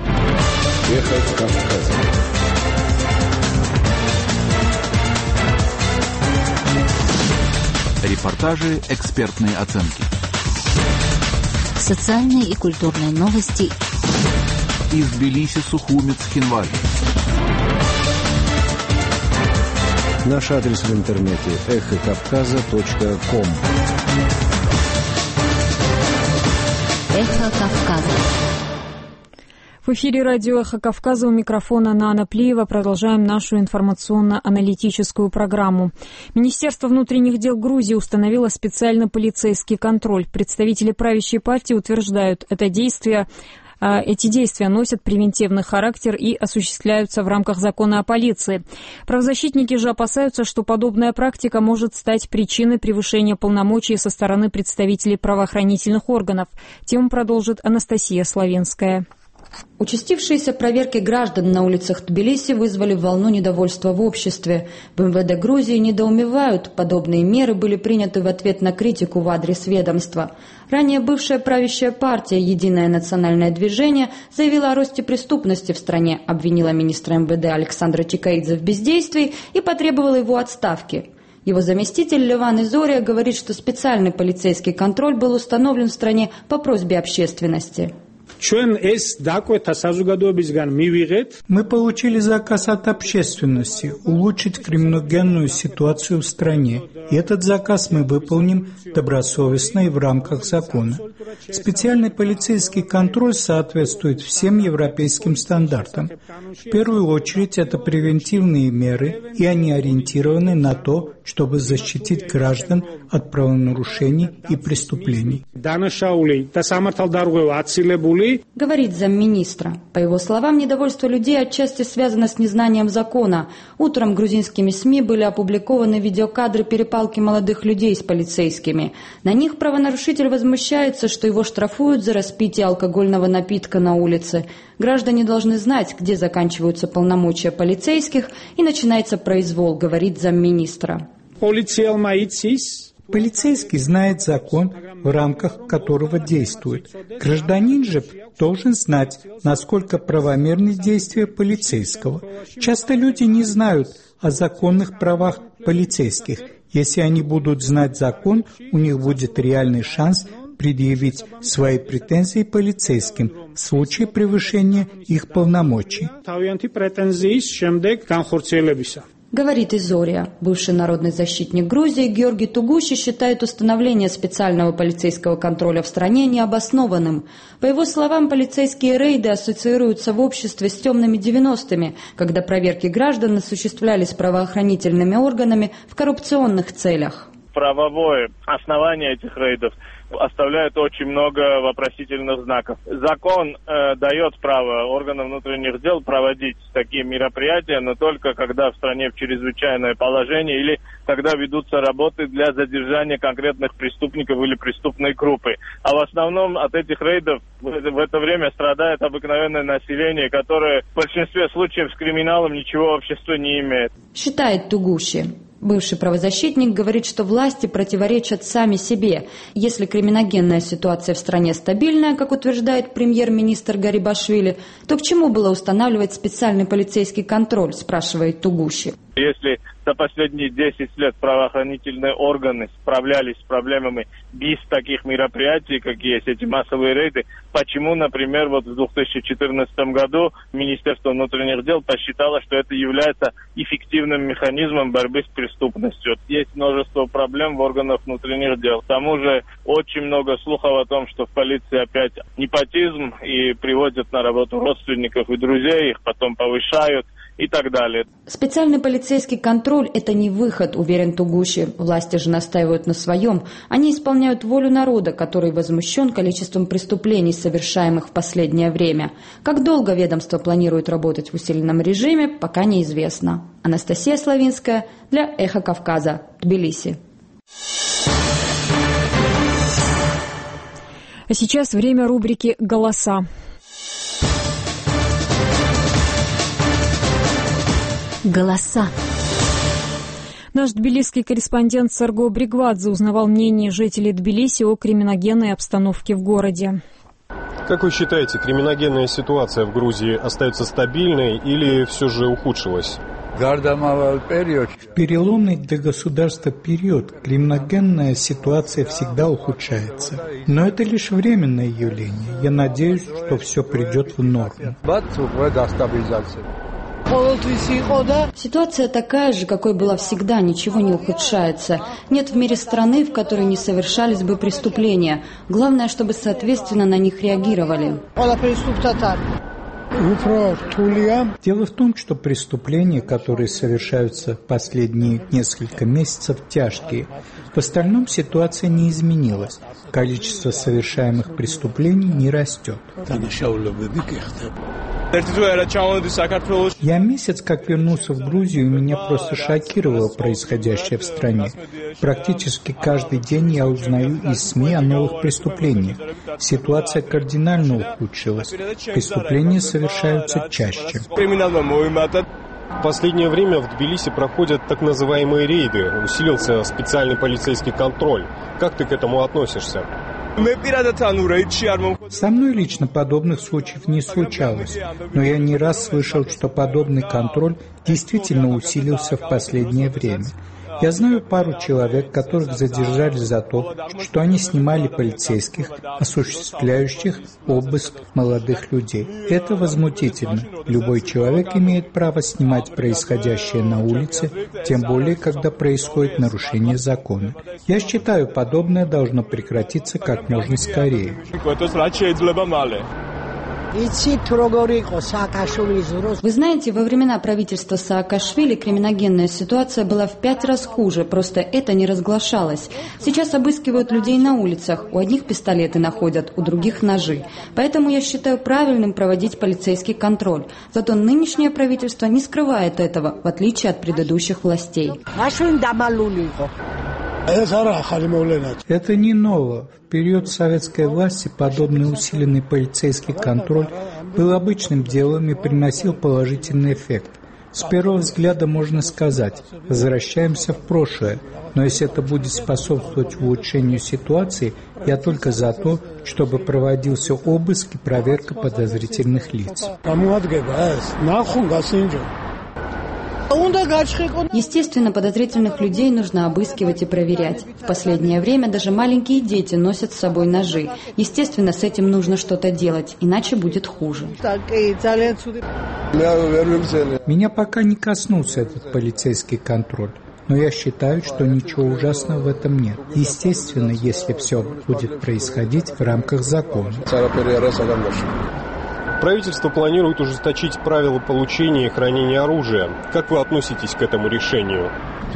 Эхо Кавказа. Репортажи, экспертные оценки. Социальные и культурные новости. Из Тбилиси, Сухуми, Цхинвали. Наш адрес в интернете эхо кавказа точка ком. Эхо Кавказа. В эфире радио «Эхо Кавказа», у микрофона Нана Плиева. Продолжаем нашу информационно-аналитическую программу. Министерство внутренних дел Грузии установило специальный полицейский контроль. Представители правящей партии утверждают, это действие Эти действия носят превентивный характер и осуществляются в рамках закона о полиции. Правозащитники же опасаются, что подобная практика может стать причиной превышения полномочий со стороны представителей правоохранительных органов. Тему продолжит Анастасия Славенская. Участившиеся проверки граждан на улицах Тбилиси вызвали волну недовольства в обществе. В эм вэ дэ Грузии недоумевают, подобные меры были приняты в ответ на критику в адрес ведомства. Ранее бывшая правящая партия «Единое национальное движение» заявила о росте преступности в стране, обвинила министра эм вэ дэ Александра Чикаидзе в бездействии и потребовала его отставки. Его заместитель Леван Изория говорит, что специальный полицейский контроль был установлен в стране по просьбе общественности. Мы получили заказ от общественности улучшить криминогенную ситуацию в стране. И этот заказ мы выполним добросовестно и в рамках закона. Специальный полицейский контроль соответствует всем европейским стандартам. В первую очередь это превентивные меры, и они ориентированы на то, чтобы защитить граждан от правонарушений и преступлений. Говорит замминистра. По его словам, недовольство людей отчасти связано с незнанием закона. Утром грузинскими СМИ были опубликованы видеокадры перепалки молодых людей с полицейскими. На них правонарушитель возмущается, что его штрафуют за распитие алкогольного напитка на улице. Граждане должны знать, где заканчиваются полномочия полицейских и начинается произвол, говорит замминистра. Полицейский знает закон, в рамках которого действует. Гражданин же должен знать, насколько правомерны действия полицейского. Часто люди не знают о законных правах полицейских. Если они будут знать закон, у них будет реальный шанс предъявить свои претензии полицейским в случае превышения их полномочий. Говорит Изория. Бывший народный защитник Грузии Георгий Тугуши считает установление специального полицейского контроля в стране необоснованным. По его словам, полицейские рейды ассоциируются в обществе с темными девяностыми, когда проверки граждан осуществлялись правоохранительными органами в коррупционных целях. Правовое основание этих рейдов оставляет очень много вопросительных знаков. Закон э, дает право органам внутренних дел проводить такие мероприятия, но только когда в стране в чрезвычайное положение или когда ведутся работы для задержания конкретных преступников или преступной группы. А в основном от этих рейдов в, в это время страдает обыкновенное население, которое в большинстве случаев с криминалом ничего общества не имеет. Считает Тугуши. Бывший правозащитник говорит, что власти противоречат сами себе. Если криминогенная ситуация в стране стабильная, как утверждает премьер-министр Гарибашвили, то к чему было устанавливать специальный полицейский контроль, спрашивает Тугуши. Если за последние десять лет правоохранительные органы справлялись с проблемами без таких мероприятий, как есть эти массовые рейды, почему, например, вот в две тысячи четырнадцатом году Министерство внутренних дел посчитало, что это является эффективным механизмом борьбы с преступностью? Есть множество проблем в органах внутренних дел. К тому же очень много слухов о том, что в полиции опять непотизм и приводят на работу родственников и друзей, их потом повышают и так далее. Специальный полицейский контроль – это не выход, уверен Тугуши. Власти же настаивают на своем. Они исполняют волю народа, который возмущен количеством преступлений, совершаемых в последнее время. Как долго ведомство планирует работать в усиленном режиме, пока неизвестно. Анастасия Славинская для «Эхо Кавказа», Тбилиси. А сейчас время рубрики «Голоса». Голоса. Наш тбилисский корреспондент Сарго Бригвадзе узнавал мнение жителей Тбилиси о криминогенной обстановке в городе. Как вы считаете, криминогенная ситуация в Грузии остается стабильной или все же ухудшилась? В переломный для государства период криминогенная ситуация всегда ухудшается. Но это лишь временное явление. Я надеюсь, что все придет в норму. Ситуация такая же, какой была всегда, ничего не ухудшается. Нет в мире страны, в которой не совершались бы преступления. Главное, чтобы соответственно на них реагировали. Дело в том, что преступления, которые совершаются в последние несколько месяцев, тяжкие. В остальном ситуация не изменилась. Количество совершаемых преступлений не растет. Я месяц как вернулся в Грузию, и меня просто шокировало происходящее в стране. Практически каждый день я узнаю из СМИ о новых преступлениях. Ситуация кардинально ухудшилась. Преступления совершаются чаще. В последнее время в Тбилиси проходят так называемые рейды. Усилился специальный полицейский контроль. Как ты к этому относишься? Со мной лично подобных случаев не случалось, но я не раз слышал, что подобный контроль действительно усилился в последнее время. Я знаю пару человек, которых задержали за то, что они снимали полицейских, осуществляющих обыск молодых людей. Это возмутительно. Любой человек имеет право снимать происходящее на улице, тем более, когда происходит нарушение закона. Я считаю, подобное должно прекратиться как можно скорее. Вы знаете, во времена правительства Саакашвили криминогенная ситуация была в пять раз хуже, просто это не разглашалось. Сейчас обыскивают людей на улицах, у одних пистолеты находят, у других ножи. Поэтому я считаю правильным проводить полицейский контроль. Зато нынешнее правительство не скрывает этого, в отличие от предыдущих властей. Это не ново. В период советской власти подобный усиленный полицейский контроль был обычным делом и приносил положительный эффект. С первого взгляда можно сказать, возвращаемся в прошлое, но если это будет способствовать улучшению ситуации, я только за то, чтобы проводился обыск и проверка подозрительных лиц. Естественно, подозрительных людей нужно обыскивать и проверять. В последнее время даже маленькие дети носят с собой ножи. Естественно, с этим нужно что-то делать, иначе будет хуже. Меня пока не коснулся этот полицейский контроль. Но я считаю, что ничего ужасного в этом нет. Естественно, если все будет происходить в рамках закона. Правительство планирует ужесточить правила получения и хранения оружия. Как вы относитесь к этому решению?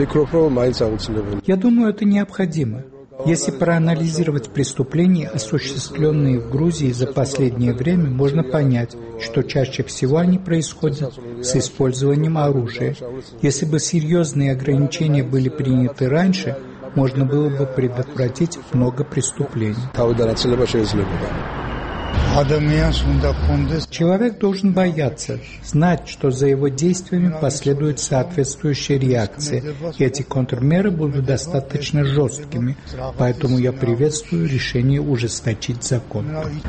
Я думаю, это необходимо. Если проанализировать преступления, осуществленные в Грузии за последнее время, можно понять, что чаще всего они происходят с использованием оружия. Если бы серьезные ограничения были приняты раньше, можно было бы предотвратить много преступлений. Человек должен бояться, знать, что за его действиями последует соответствующая реакция, и эти контрмеры будут достаточно жесткими, поэтому я приветствую решение ужесточить закон.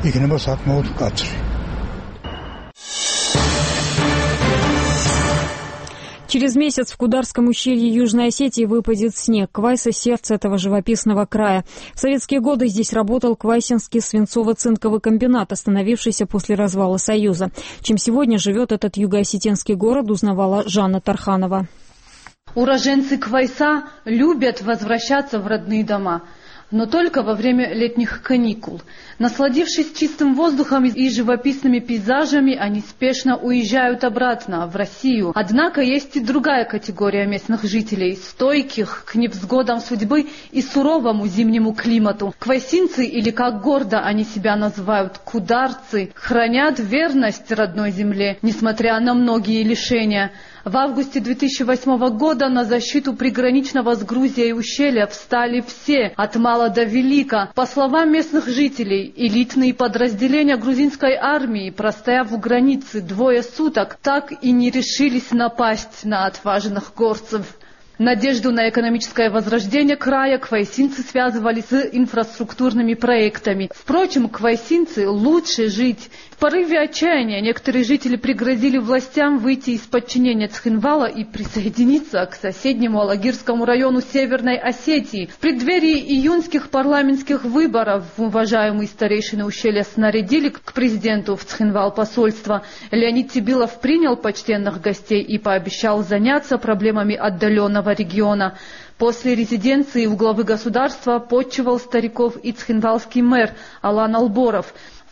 Через месяц в Кударском ущелье Южной Осетии выпадет снег. Квайса – сердце этого живописного края. В советские годы здесь работал Квайсинский свинцово-цинковый комбинат, остановившийся после развала Союза. Чем сегодня живет этот юго-осетинский город, узнавала Жанна Тарханова. Уроженцы Квайса любят возвращаться в родные дома, но только во время летних каникул. Насладившись чистым воздухом и живописными пейзажами, они спешно уезжают обратно, в Россию. Однако есть и другая категория местных жителей, стойких к невзгодам судьбы и суровому зимнему климату. Квайсинцы, или как гордо они себя называют, кударцы, хранят верность родной земле, несмотря на многие лишения. В августе две тысячи восьмого года на защиту приграничного с Грузией ущелья встали все, от мала до велика. По словам местных жителей, элитные подразделения грузинской армии, простояв у границы двое суток, так и не решились напасть на отважных горцев. Надежду на экономическое возрождение края квайсинцы связывали с инфраструктурными проектами. Впрочем, квайсинцы лучше жить. В порыве отчаяния некоторые жители пригрозили властям выйти из подчинения Цхинвала и присоединиться к соседнему Алагирскому району Северной Осетии. В преддверии июньских парламентских выборов уважаемые старейшины ущелья снарядили к президенту в Цхинвал посольство. Леонид Тибилов принял почтенных гостей и пообещал заняться проблемами отдаленного региона. После резиденции у главы государства почивал стариков и цхинвалский мэр Алан Алборов.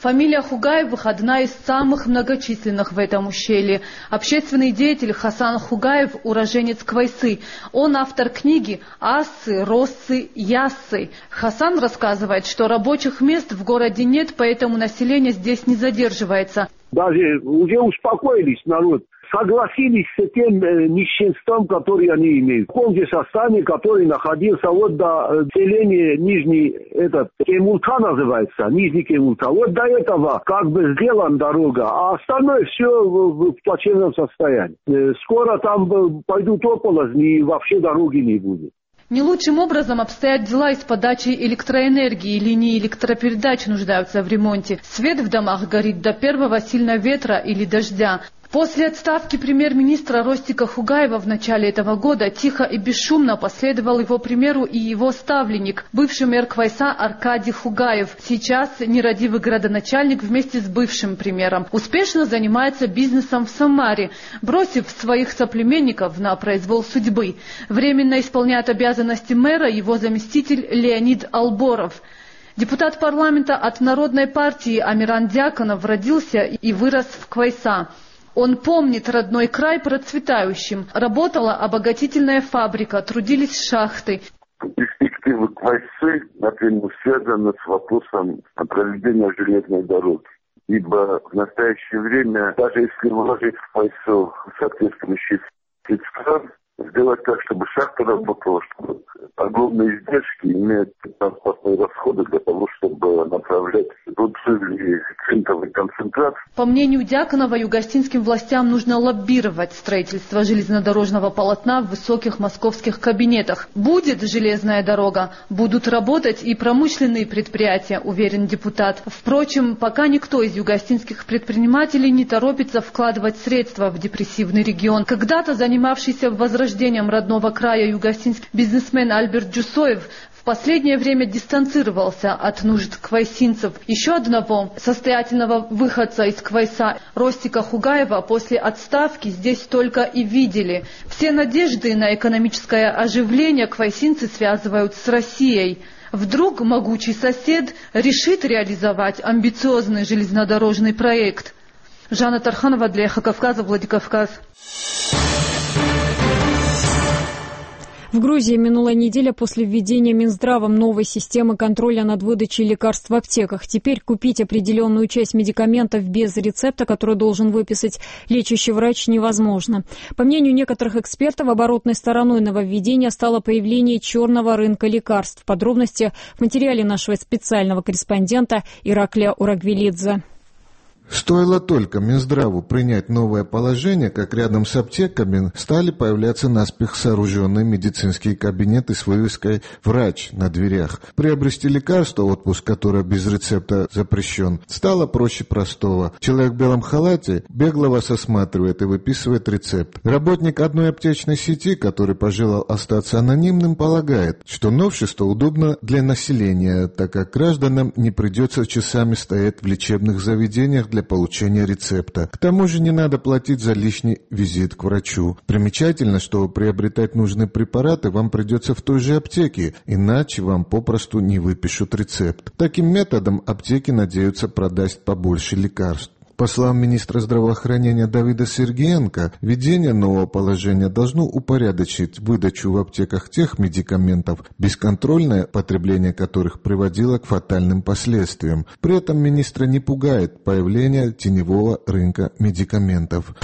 Фамилия Хугаевых одна из самых многочисленных в этом ущелье. Общественный деятель Хасан Хугаев – уроженец Квайсы. Он автор книги «Ассы, Россы, Яссы». Хасан рассказывает, что рабочих мест в городе нет, поэтому население здесь не задерживается. Даже уже успокоились народ. Согласились с тем э, нищенством, которое они имеют. В том же составе, который находился вот до селения Нижний, этот, Кемулка называется, Нижний Кемулка. Вот до этого как бы сделана дорога, а остальное все в, в плачевном состоянии. Э, скоро там э, пойдут оползни и вообще дороги не будет. Не лучшим образом обстоят дела и с подачей электроэнергии. Линии электропередач нуждаются в ремонте. Свет в домах горит до первого сильного ветра или дождя. После отставки премьер-министра Ростика Хугаева в начале этого года тихо и бесшумно последовал его примеру и его ставленник, бывший мэр Квайса Аркадий Хугаев. Сейчас нерадивый градоначальник вместе с бывшим премьером успешно занимается бизнесом в Самаре, бросив своих соплеменников на произвол судьбы. Временно исполняет обязанности мэра его заместитель Леонид Алборов. Депутат парламента от Народной партии Амиран Дьяконов родился и вырос в Квайса. Он помнит родной край процветающим. Работала обогатительная фабрика, трудились шахты. Перспективы Квайсы напрямую связаны с вопросом проведения железной дороги. Ибо в настоящее время, даже если вложить в Квайсу соответствующие средства, сделать так, чтобы шахта работала, чтобы огромные издержки имеют транспортные расходы для того, чтобы направлять продукцию или цинковый концентрат. По мнению Дьяконова, югостинским властям нужно лоббировать строительство железнодорожного полотна в высоких московских кабинетах. Будет железная дорога, будут работать и промышленные предприятия, уверен депутат. Впрочем, пока никто из югостинских предпринимателей не торопится вкладывать средства в депрессивный регион. Когда-то занимавшийся возрождением родного края югостинский бизнесмен Альберт Джусоев в последнее время дистанцировался от нужд квайсинцев. Еще одного состоятельного выходца из Квайса, Ростика Хугаева, после отставки здесь только и видели. Все надежды на экономическое оживление квайсинцы связывают с Россией. Вдруг могучий сосед решит реализовать амбициозный железнодорожный проект. Жанна Тарханова для Эхо Кавказа, Владикавказ. В Грузии минула неделя после введения Минздравом новой системы контроля над выдачей лекарств в аптеках. Теперь купить определенную часть медикаментов без рецепта, который должен выписать лечащий врач, невозможно. По мнению некоторых экспертов, оборотной стороной нововведения стало появление черного рынка лекарств. Подробности в материале нашего специального корреспондента Ираклия Урагвелидзе. Стоило только Минздраву принять новое положение, как рядом с аптеками стали появляться наспех сооруженные медицинские кабинеты с вывеской «Врач» на дверях. Приобрести лекарство, отпуск которое без рецепта запрещен, стало проще простого. Человек в белом халате бегло вас осматривает и выписывает рецепт. Работник одной аптечной сети, который пожелал остаться анонимным, полагает, что новшество удобно для населения, так как гражданам не придется часами стоять в лечебных заведениях для получения рецепта. К тому же не надо платить за лишний визит к врачу. Примечательно, что приобретать нужные препараты вам придется в той же аптеке, иначе вам попросту не выпишут рецепт. Таким методом аптеки надеются продать побольше лекарств. По словам министра здравоохранения Давида Сергеенко, введение нового положения должно упорядочить выдачу в аптеках тех медикаментов, бесконтрольное потребление которых приводило к фатальным последствиям. При этом министра не пугает появление теневого рынка медикаментов.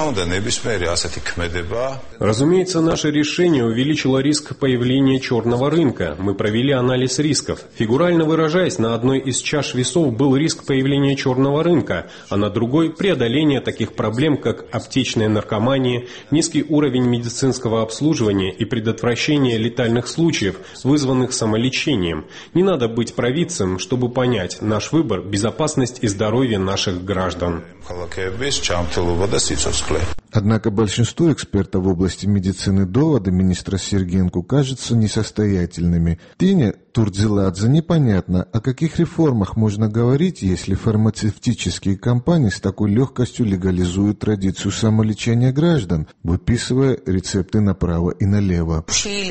Разумеется, наше решение увеличило риск появления черного рынка. Мы провели анализ рисков. Фигурально выражаясь, на одной из чаш весов был риск появления черного рынка, а на другой – преодоление таких проблем, как аптечная наркомания, низкий уровень медицинского обслуживания и предотвращение летальных случаев, вызванных самолечением. Не надо быть провидцем, чтобы понять, наш выбор – безопасность и здоровье наших граждан. Однако большинству экспертов в области медицины доводы министра Сергенко кажутся несостоятельными. Тине Турдзиладзе непонятно, о каких реформах можно говорить, если фармацевтические компании с такой легкостью легализуют традицию самолечения граждан, выписывая рецепты направо и налево.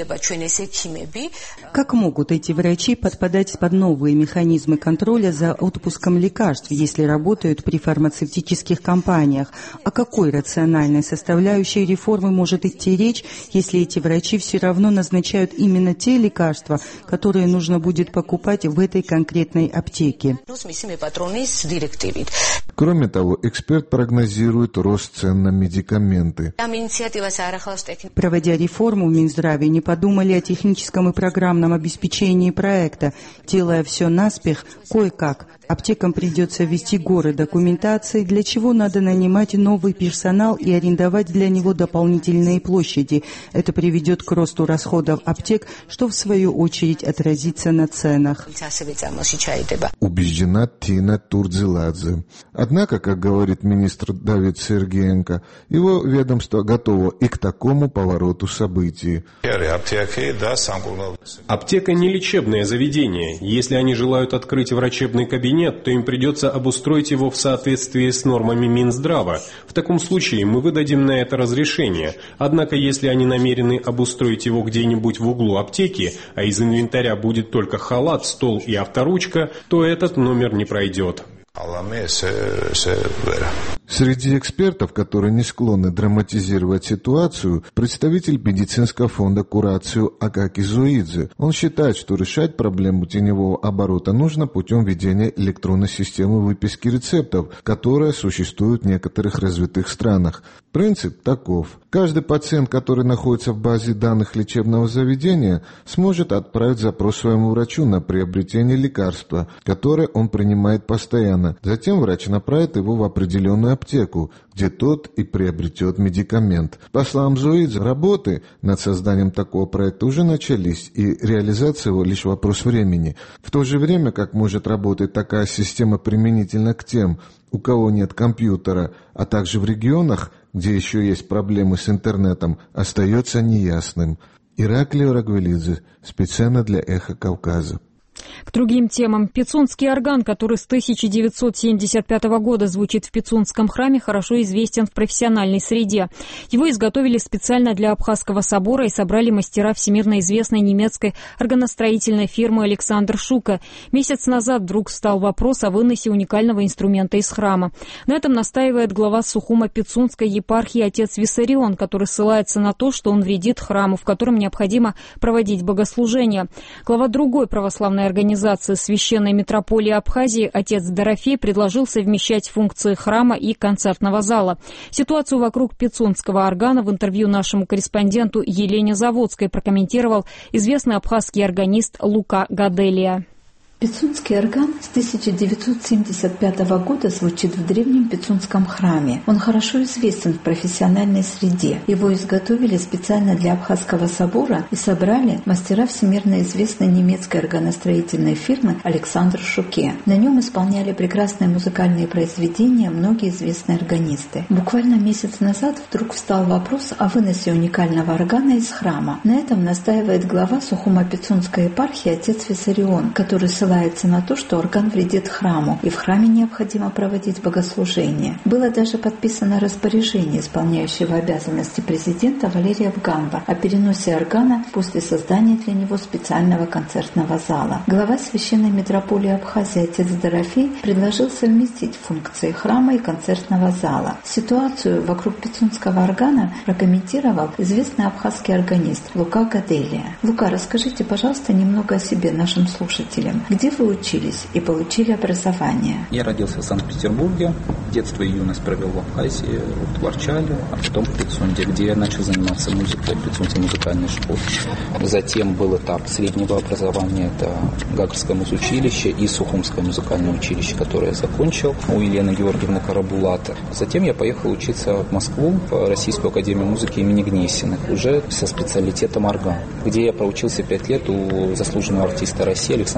Как могут эти врачи подпадать под новые механизмы контроля за отпуском лекарств, если работают при фармацевтических компаниях? О какой рациональной составляющей реформы может идти речь, если эти врачи все равно назначают именно те лекарства, которые нужно будет покупать в этой конкретной аптеке? Кроме того, эксперт прогнозирует рост цен на медикаменты. Проводя реформу в Минздраве, не подумали о техническом и программном обеспечении проекта, делая все наспех, кое-как. Аптекам придется вести горы документации, для чего надо нанимать новый персонал и арендовать для него дополнительные площади. Это приведет к росту расходов аптек, что в свою очередь отразится на ценах. Убеждена Тина Турдзиладзе. Однако, как говорит министр Давид Сергеенко, его ведомство готово и к такому повороту событий. Аптека не лечебное заведение. Если они желают открыть врачебный кабинет, то им придется обустроить его в соответствии с нормами Минздрава. В таком случае мы выдадим на это разрешение. Однако, если они намерены обустроить его где-нибудь в углу аптеки, а из инвентаря будет только халат, стол и авторучка, то этот номер не пройдет. Среди экспертов, которые не склонны драматизировать ситуацию, представитель медицинского фонда Курацию Акаки Зуидзе. Он считает, что решать проблему теневого оборота нужно путем введения электронной системы выписки рецептов, которая существует в некоторых развитых странах. Принцип таков. Каждый пациент, который находится в базе данных лечебного заведения, сможет отправить запрос своему врачу на приобретение лекарства, которое он принимает постоянно. Затем врач направит его в определенную аптеку, где тот и приобретет медикамент. По словам Зуидзе, работы над созданием такого проекта уже начались, и реализация его лишь вопрос времени. В то же время, как может работать такая система применительно к тем, у кого нет компьютера, а также в регионах, где еще есть проблемы с интернетом, остается неясным. Ираклий Рагвелидзе, специально для «Эхо Кавказа». К другим темам. Пицунский орган, который с тысяча девятьсот семьдесят пятого года звучит в Пицунском храме, хорошо известен в профессиональной среде. Его изготовили специально для Абхазского собора и собрали мастера всемирно известной немецкой органостроительной фирмы Александр Шука. Месяц назад вдруг встал вопрос о выносе уникального инструмента из храма. На этом настаивает глава Сухума-Пицунской епархии отец Виссарион, который ссылается на то, что он вредит храму, в котором необходимо проводить богослужения. Глава другой православной организации Священной митрополии Абхазии отец Дорофей предложил совмещать функции храма и концертного зала. Ситуацию вокруг пицунского органа в интервью нашему корреспонденту Елене Заводской прокомментировал известный абхазский органист Лука Гаделия. Пицунский орган с тысяча девятьсот семьдесят пятого года звучит в древнем Пицунском храме. Он хорошо известен в профессиональной среде. Его изготовили специально для Абхазского собора и собрали мастера всемирно известной немецкой органостроительной фирмы Александр Шуке. На нем исполняли прекрасные музыкальные произведения многие известные органисты. Буквально месяц назад вдруг встал вопрос о выносе уникального органа из храма. На этом настаивает глава Сухума-Пицунской епархии отец Виссарион, который ссылается на то, что орган вредит храму, и в храме необходимо проводить богослужение. Было даже подписано распоряжение исполняющего обязанности президента Валерия Вганба о переносе органа после создания для него специального концертного зала. Глава Священной митрополии Абхазии отец Дорофей предложил совместить функции храма и концертного зала. Ситуацию вокруг пицунского органа прокомментировал известный абхазский органист Лука Гаделия. Лука, расскажите, пожалуйста, немного о себе нашим слушателям. Где вы учились и получили образование? Я родился в Санкт-Петербурге. Детство и юность провел в Абхазии, вот в Арчале, а потом в Пицунде, где я начал заниматься музыкой в Пицунской музыкальной школе. Затем был этап среднего образования, это Гагарское музучилище и Сухумское музыкальное училище, которое я закончил у Елены Георгиевны Карабулатор. Затем я поехал учиться в Москву, в Российскую академию музыки имени Гнесиных, уже со специалитетом орган, где я проучился пять лет у заслуженного артиста России Александра Владимировича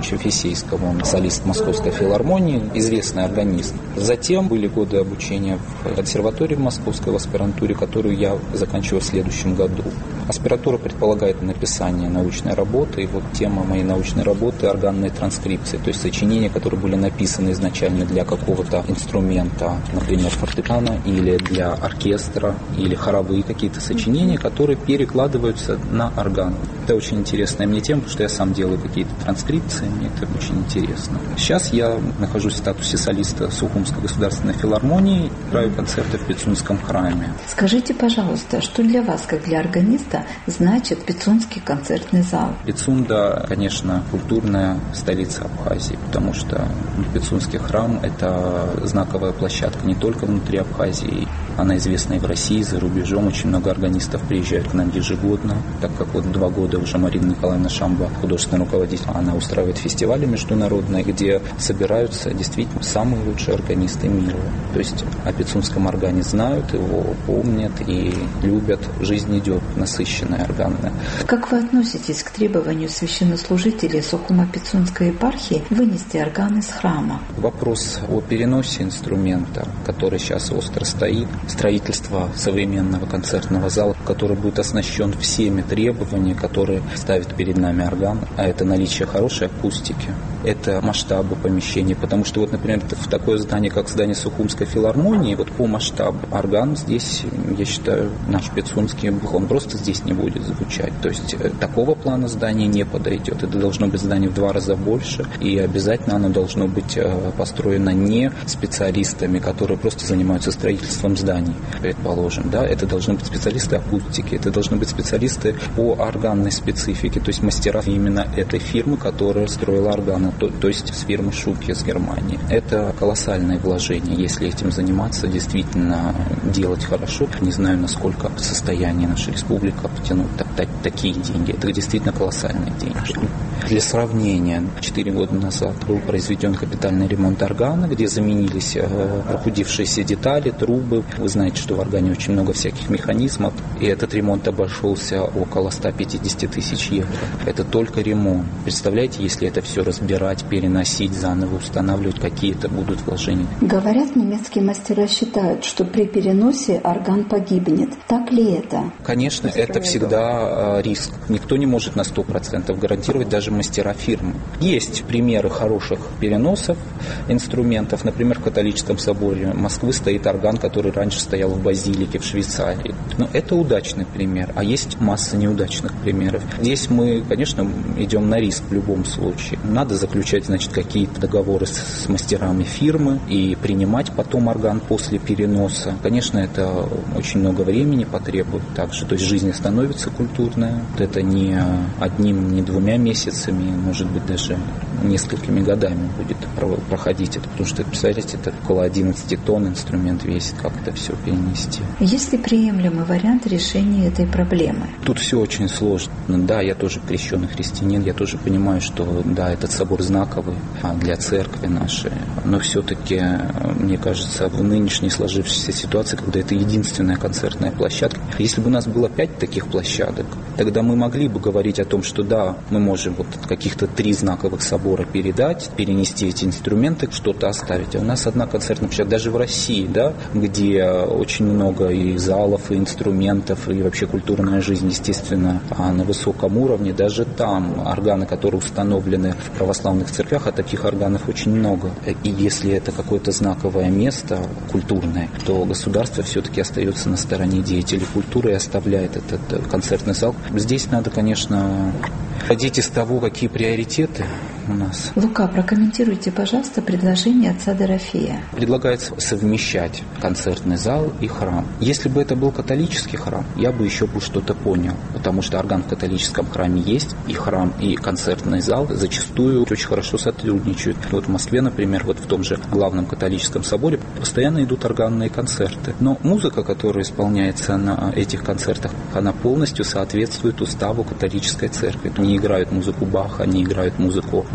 Ивановича Фесейского, он солист Московской филармонии, известный органист. Затем были годы обучения в консерватории в Московской, в аспирантуре, которую я заканчиваю в следующем году. Аспирантура предполагает написание научной работы, и вот тема моей научной работы – органные транскрипции, то есть сочинения, которые были написаны изначально для какого-то инструмента, например, фортепиано, или для оркестра, или хоровые какие-то сочинения, которые перекладываются на орган. Это очень интересная мне тема, потому что я сам делаю какие-то транскрипции, мне это очень интересно. Сейчас я нахожусь в статусе солиста Сухумской государственной филармонии, играю концерты в Пицунском храме. Скажите, пожалуйста, что для вас, как для органиста, значит Пицунский концертный зал? Пицунда, конечно, культурная столица Абхазии, потому что Пицунский храм – это знаковая площадка не только внутри Абхазии, она известна и в России, за рубежом. Очень много органистов приезжают к нам ежегодно, так как вот два года уже Марина Николаевна Шамба, художественный руководитель, она устраивает фестивали международные, где собираются действительно самые лучшие органисты мира. То есть о Пицунском органе знают, его помнят и любят. Жизнь идет насыщенная, органная. Как вы относитесь к требованию священнослужителей Сухумо-Пицунской епархии вынести орган из храма? Вопрос о переносе инструмента, который сейчас остро стоит, строительство современного концертного зала, который будет оснащен всеми требованиями, которые ставит перед нами орган, а это наличие хорошей акустики, это масштабы помещений, потому что вот, например, в такое здание, как здание Сухумской филармонии, вот по масштабу орган здесь, я считаю, наш Пицунский, он просто здесь не будет звучать. То есть такого плана здания не подойдет. Это должно быть здание в два раза больше, и обязательно оно должно быть построено не специалистами, которые просто занимаются строительством зданий, предположим, да, это должны быть специалисты акустики, это должны быть специалисты по органной специфике, то есть мастера именно этой фирмы, которая строила органы, то, то есть с фирмы Шуки из Германии. Это колоссальное вложение, если этим заниматься, действительно делать хорошо. Не знаю, насколько в состоянии наша республика потянуть так, так, такие деньги. Это действительно колоссальные деньги. Для сравнения, четыре года назад был произведен капитальный ремонт органа, где заменились э, прохудившиеся детали, трубы. Вы знаете, что в органе очень много всяких механизмов, и этот ремонт обошелся около ста пятидесяти тысяч евро. Это только ремонт. Представляете, если это все разбирать, переносить, заново устанавливать, какие это будут вложения? Говорят, немецкие мастера считают, что при переносе орган погибнет. Так ли это? Конечно, это всегда риск. Никто не может на сто процентов гарантировать, даже мастера фирмы. Есть примеры хороших переносов инструментов. Например, в католическом соборе Москвы стоит орган, который раньше стоял в базилике в Швейцарии. Но это удачный пример, а есть масса неудачных примеров. Здесь мы, конечно, идем на риск в любом случае. Надо заключать, значит, какие-то договоры с, с мастерами фирмы и принимать потом орган после переноса. Конечно, это очень много времени потребует также. То есть жизнь становится культурная. Это не одним, не двумя месяцами, может быть, даже несколькими годами будет проходить это. Потому что, представляете, это около одиннадцати тонн инструмент весит. Как это все перенести? Есть ли приемлемый вариант решения этой проблемы? Тут все очень сложно. Да, я тоже крещеный христианин, я тоже понимаю, что да, этот собор знаковый для церкви нашей. Но все-таки, мне кажется, в нынешней сложившейся ситуации, когда это единственная концертная площадка, если бы у нас было пять таких площадок, тогда мы могли бы говорить о том, что да, мы можем вот каких-то три знаковых собора передать, перенести эти инструменты, что-то оставить. А у нас одна концертная площадка, даже в России, да, где очень много и залов, и инструментов, и вообще культурная жизнь, естественно, на высоком уровне, даже там органы, которые установлены в православных церквях, а таких органов очень много. И если это какое-то знаковое место культурное, то государство все-таки остается на стороне деятелей культуры и оставляет этот концертный зал. Здесь надо, конечно, исходить из того, какие приоритеты у нас. Лука, прокомментируйте, пожалуйста, предложение отца Дорофея. Предлагается совмещать концертный зал и храм. Если бы это был католический храм, я бы еще бы что-то понял, потому что орган в католическом храме есть, и храм, и концертный зал зачастую очень хорошо сотрудничают. Вот в Москве, например, вот в том же главном католическом соборе постоянно идут органные концерты. Но музыка, которая исполняется на этих концертах, она полностью соответствует уставу католической церкви. Не играют музыку Баха, не играют музыку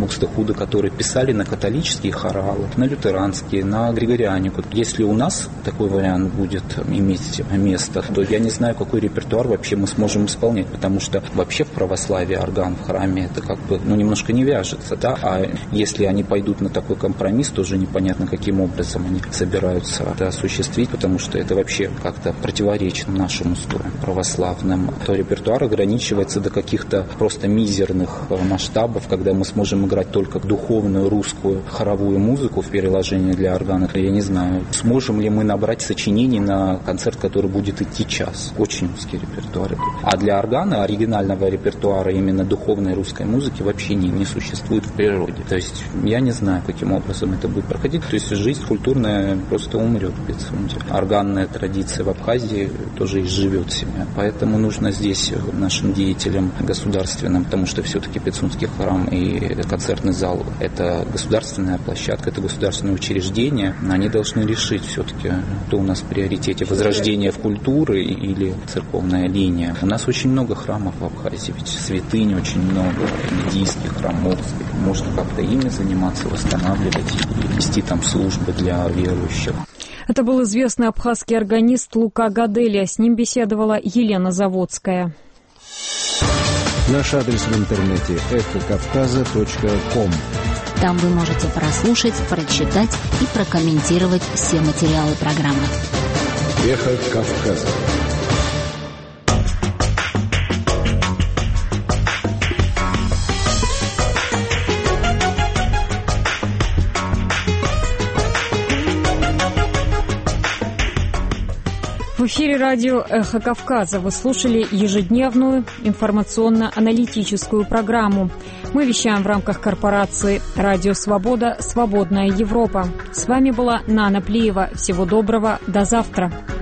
Букстехуда, которые писали на католические хоралы, на лютеранские, на григорианику. Если у нас такой вариант будет иметь место, то я не знаю, какой репертуар вообще мы сможем исполнять, потому что вообще в православии орган в храме это как бы ну, немножко не вяжется, да, а если они пойдут на такой компромисс, тоже непонятно, каким образом они собираются это осуществить, потому что это вообще как-то противоречит нашим устоям православным. То репертуар ограничивается до каких-то просто мизерных масштабов, когда мы сможем играть только духовную русскую хоровую музыку в переложении для органа. Я не знаю, сможем ли мы набрать сочинений на концерт, который будет идти час. Очень узкий репертуар. А для органа оригинального репертуара именно духовной русской музыки вообще не, не существует в природе. То есть я не знаю, каким образом это будет проходить. То есть жизнь культурная просто умрет в Пицунде. Органная традиция в Абхазии тоже изживет себя. Поэтому нужно здесь нашим деятелям государственным, потому что все-таки Пицунский храм и концертный зал – это государственная площадка, это государственное учреждение. Они должны решить все-таки, кто у нас в приоритете – возрождение в культуры или церковная линия. У нас очень много храмов в Абхазии, ведь святынь очень много, медийских храмов. Можно как-то ими заниматься, восстанавливать и вести там службы для верующих. Это был известный абхазский органист Лука Гаделия. С ним беседовала Елена Заводская. Наш адрес в интернете эхо кавказа точка ком. Там вы можете прослушать, прочитать и прокомментировать все материалы программы. Эхо Кавказа. В эфире радио «Эхо Кавказа» вы слушали ежедневную информационно-аналитическую программу. Мы вещаем в рамках корпорации «Радио Свобода. Свободная Европа». С вами была Нана Плиева. Всего доброго. До завтра.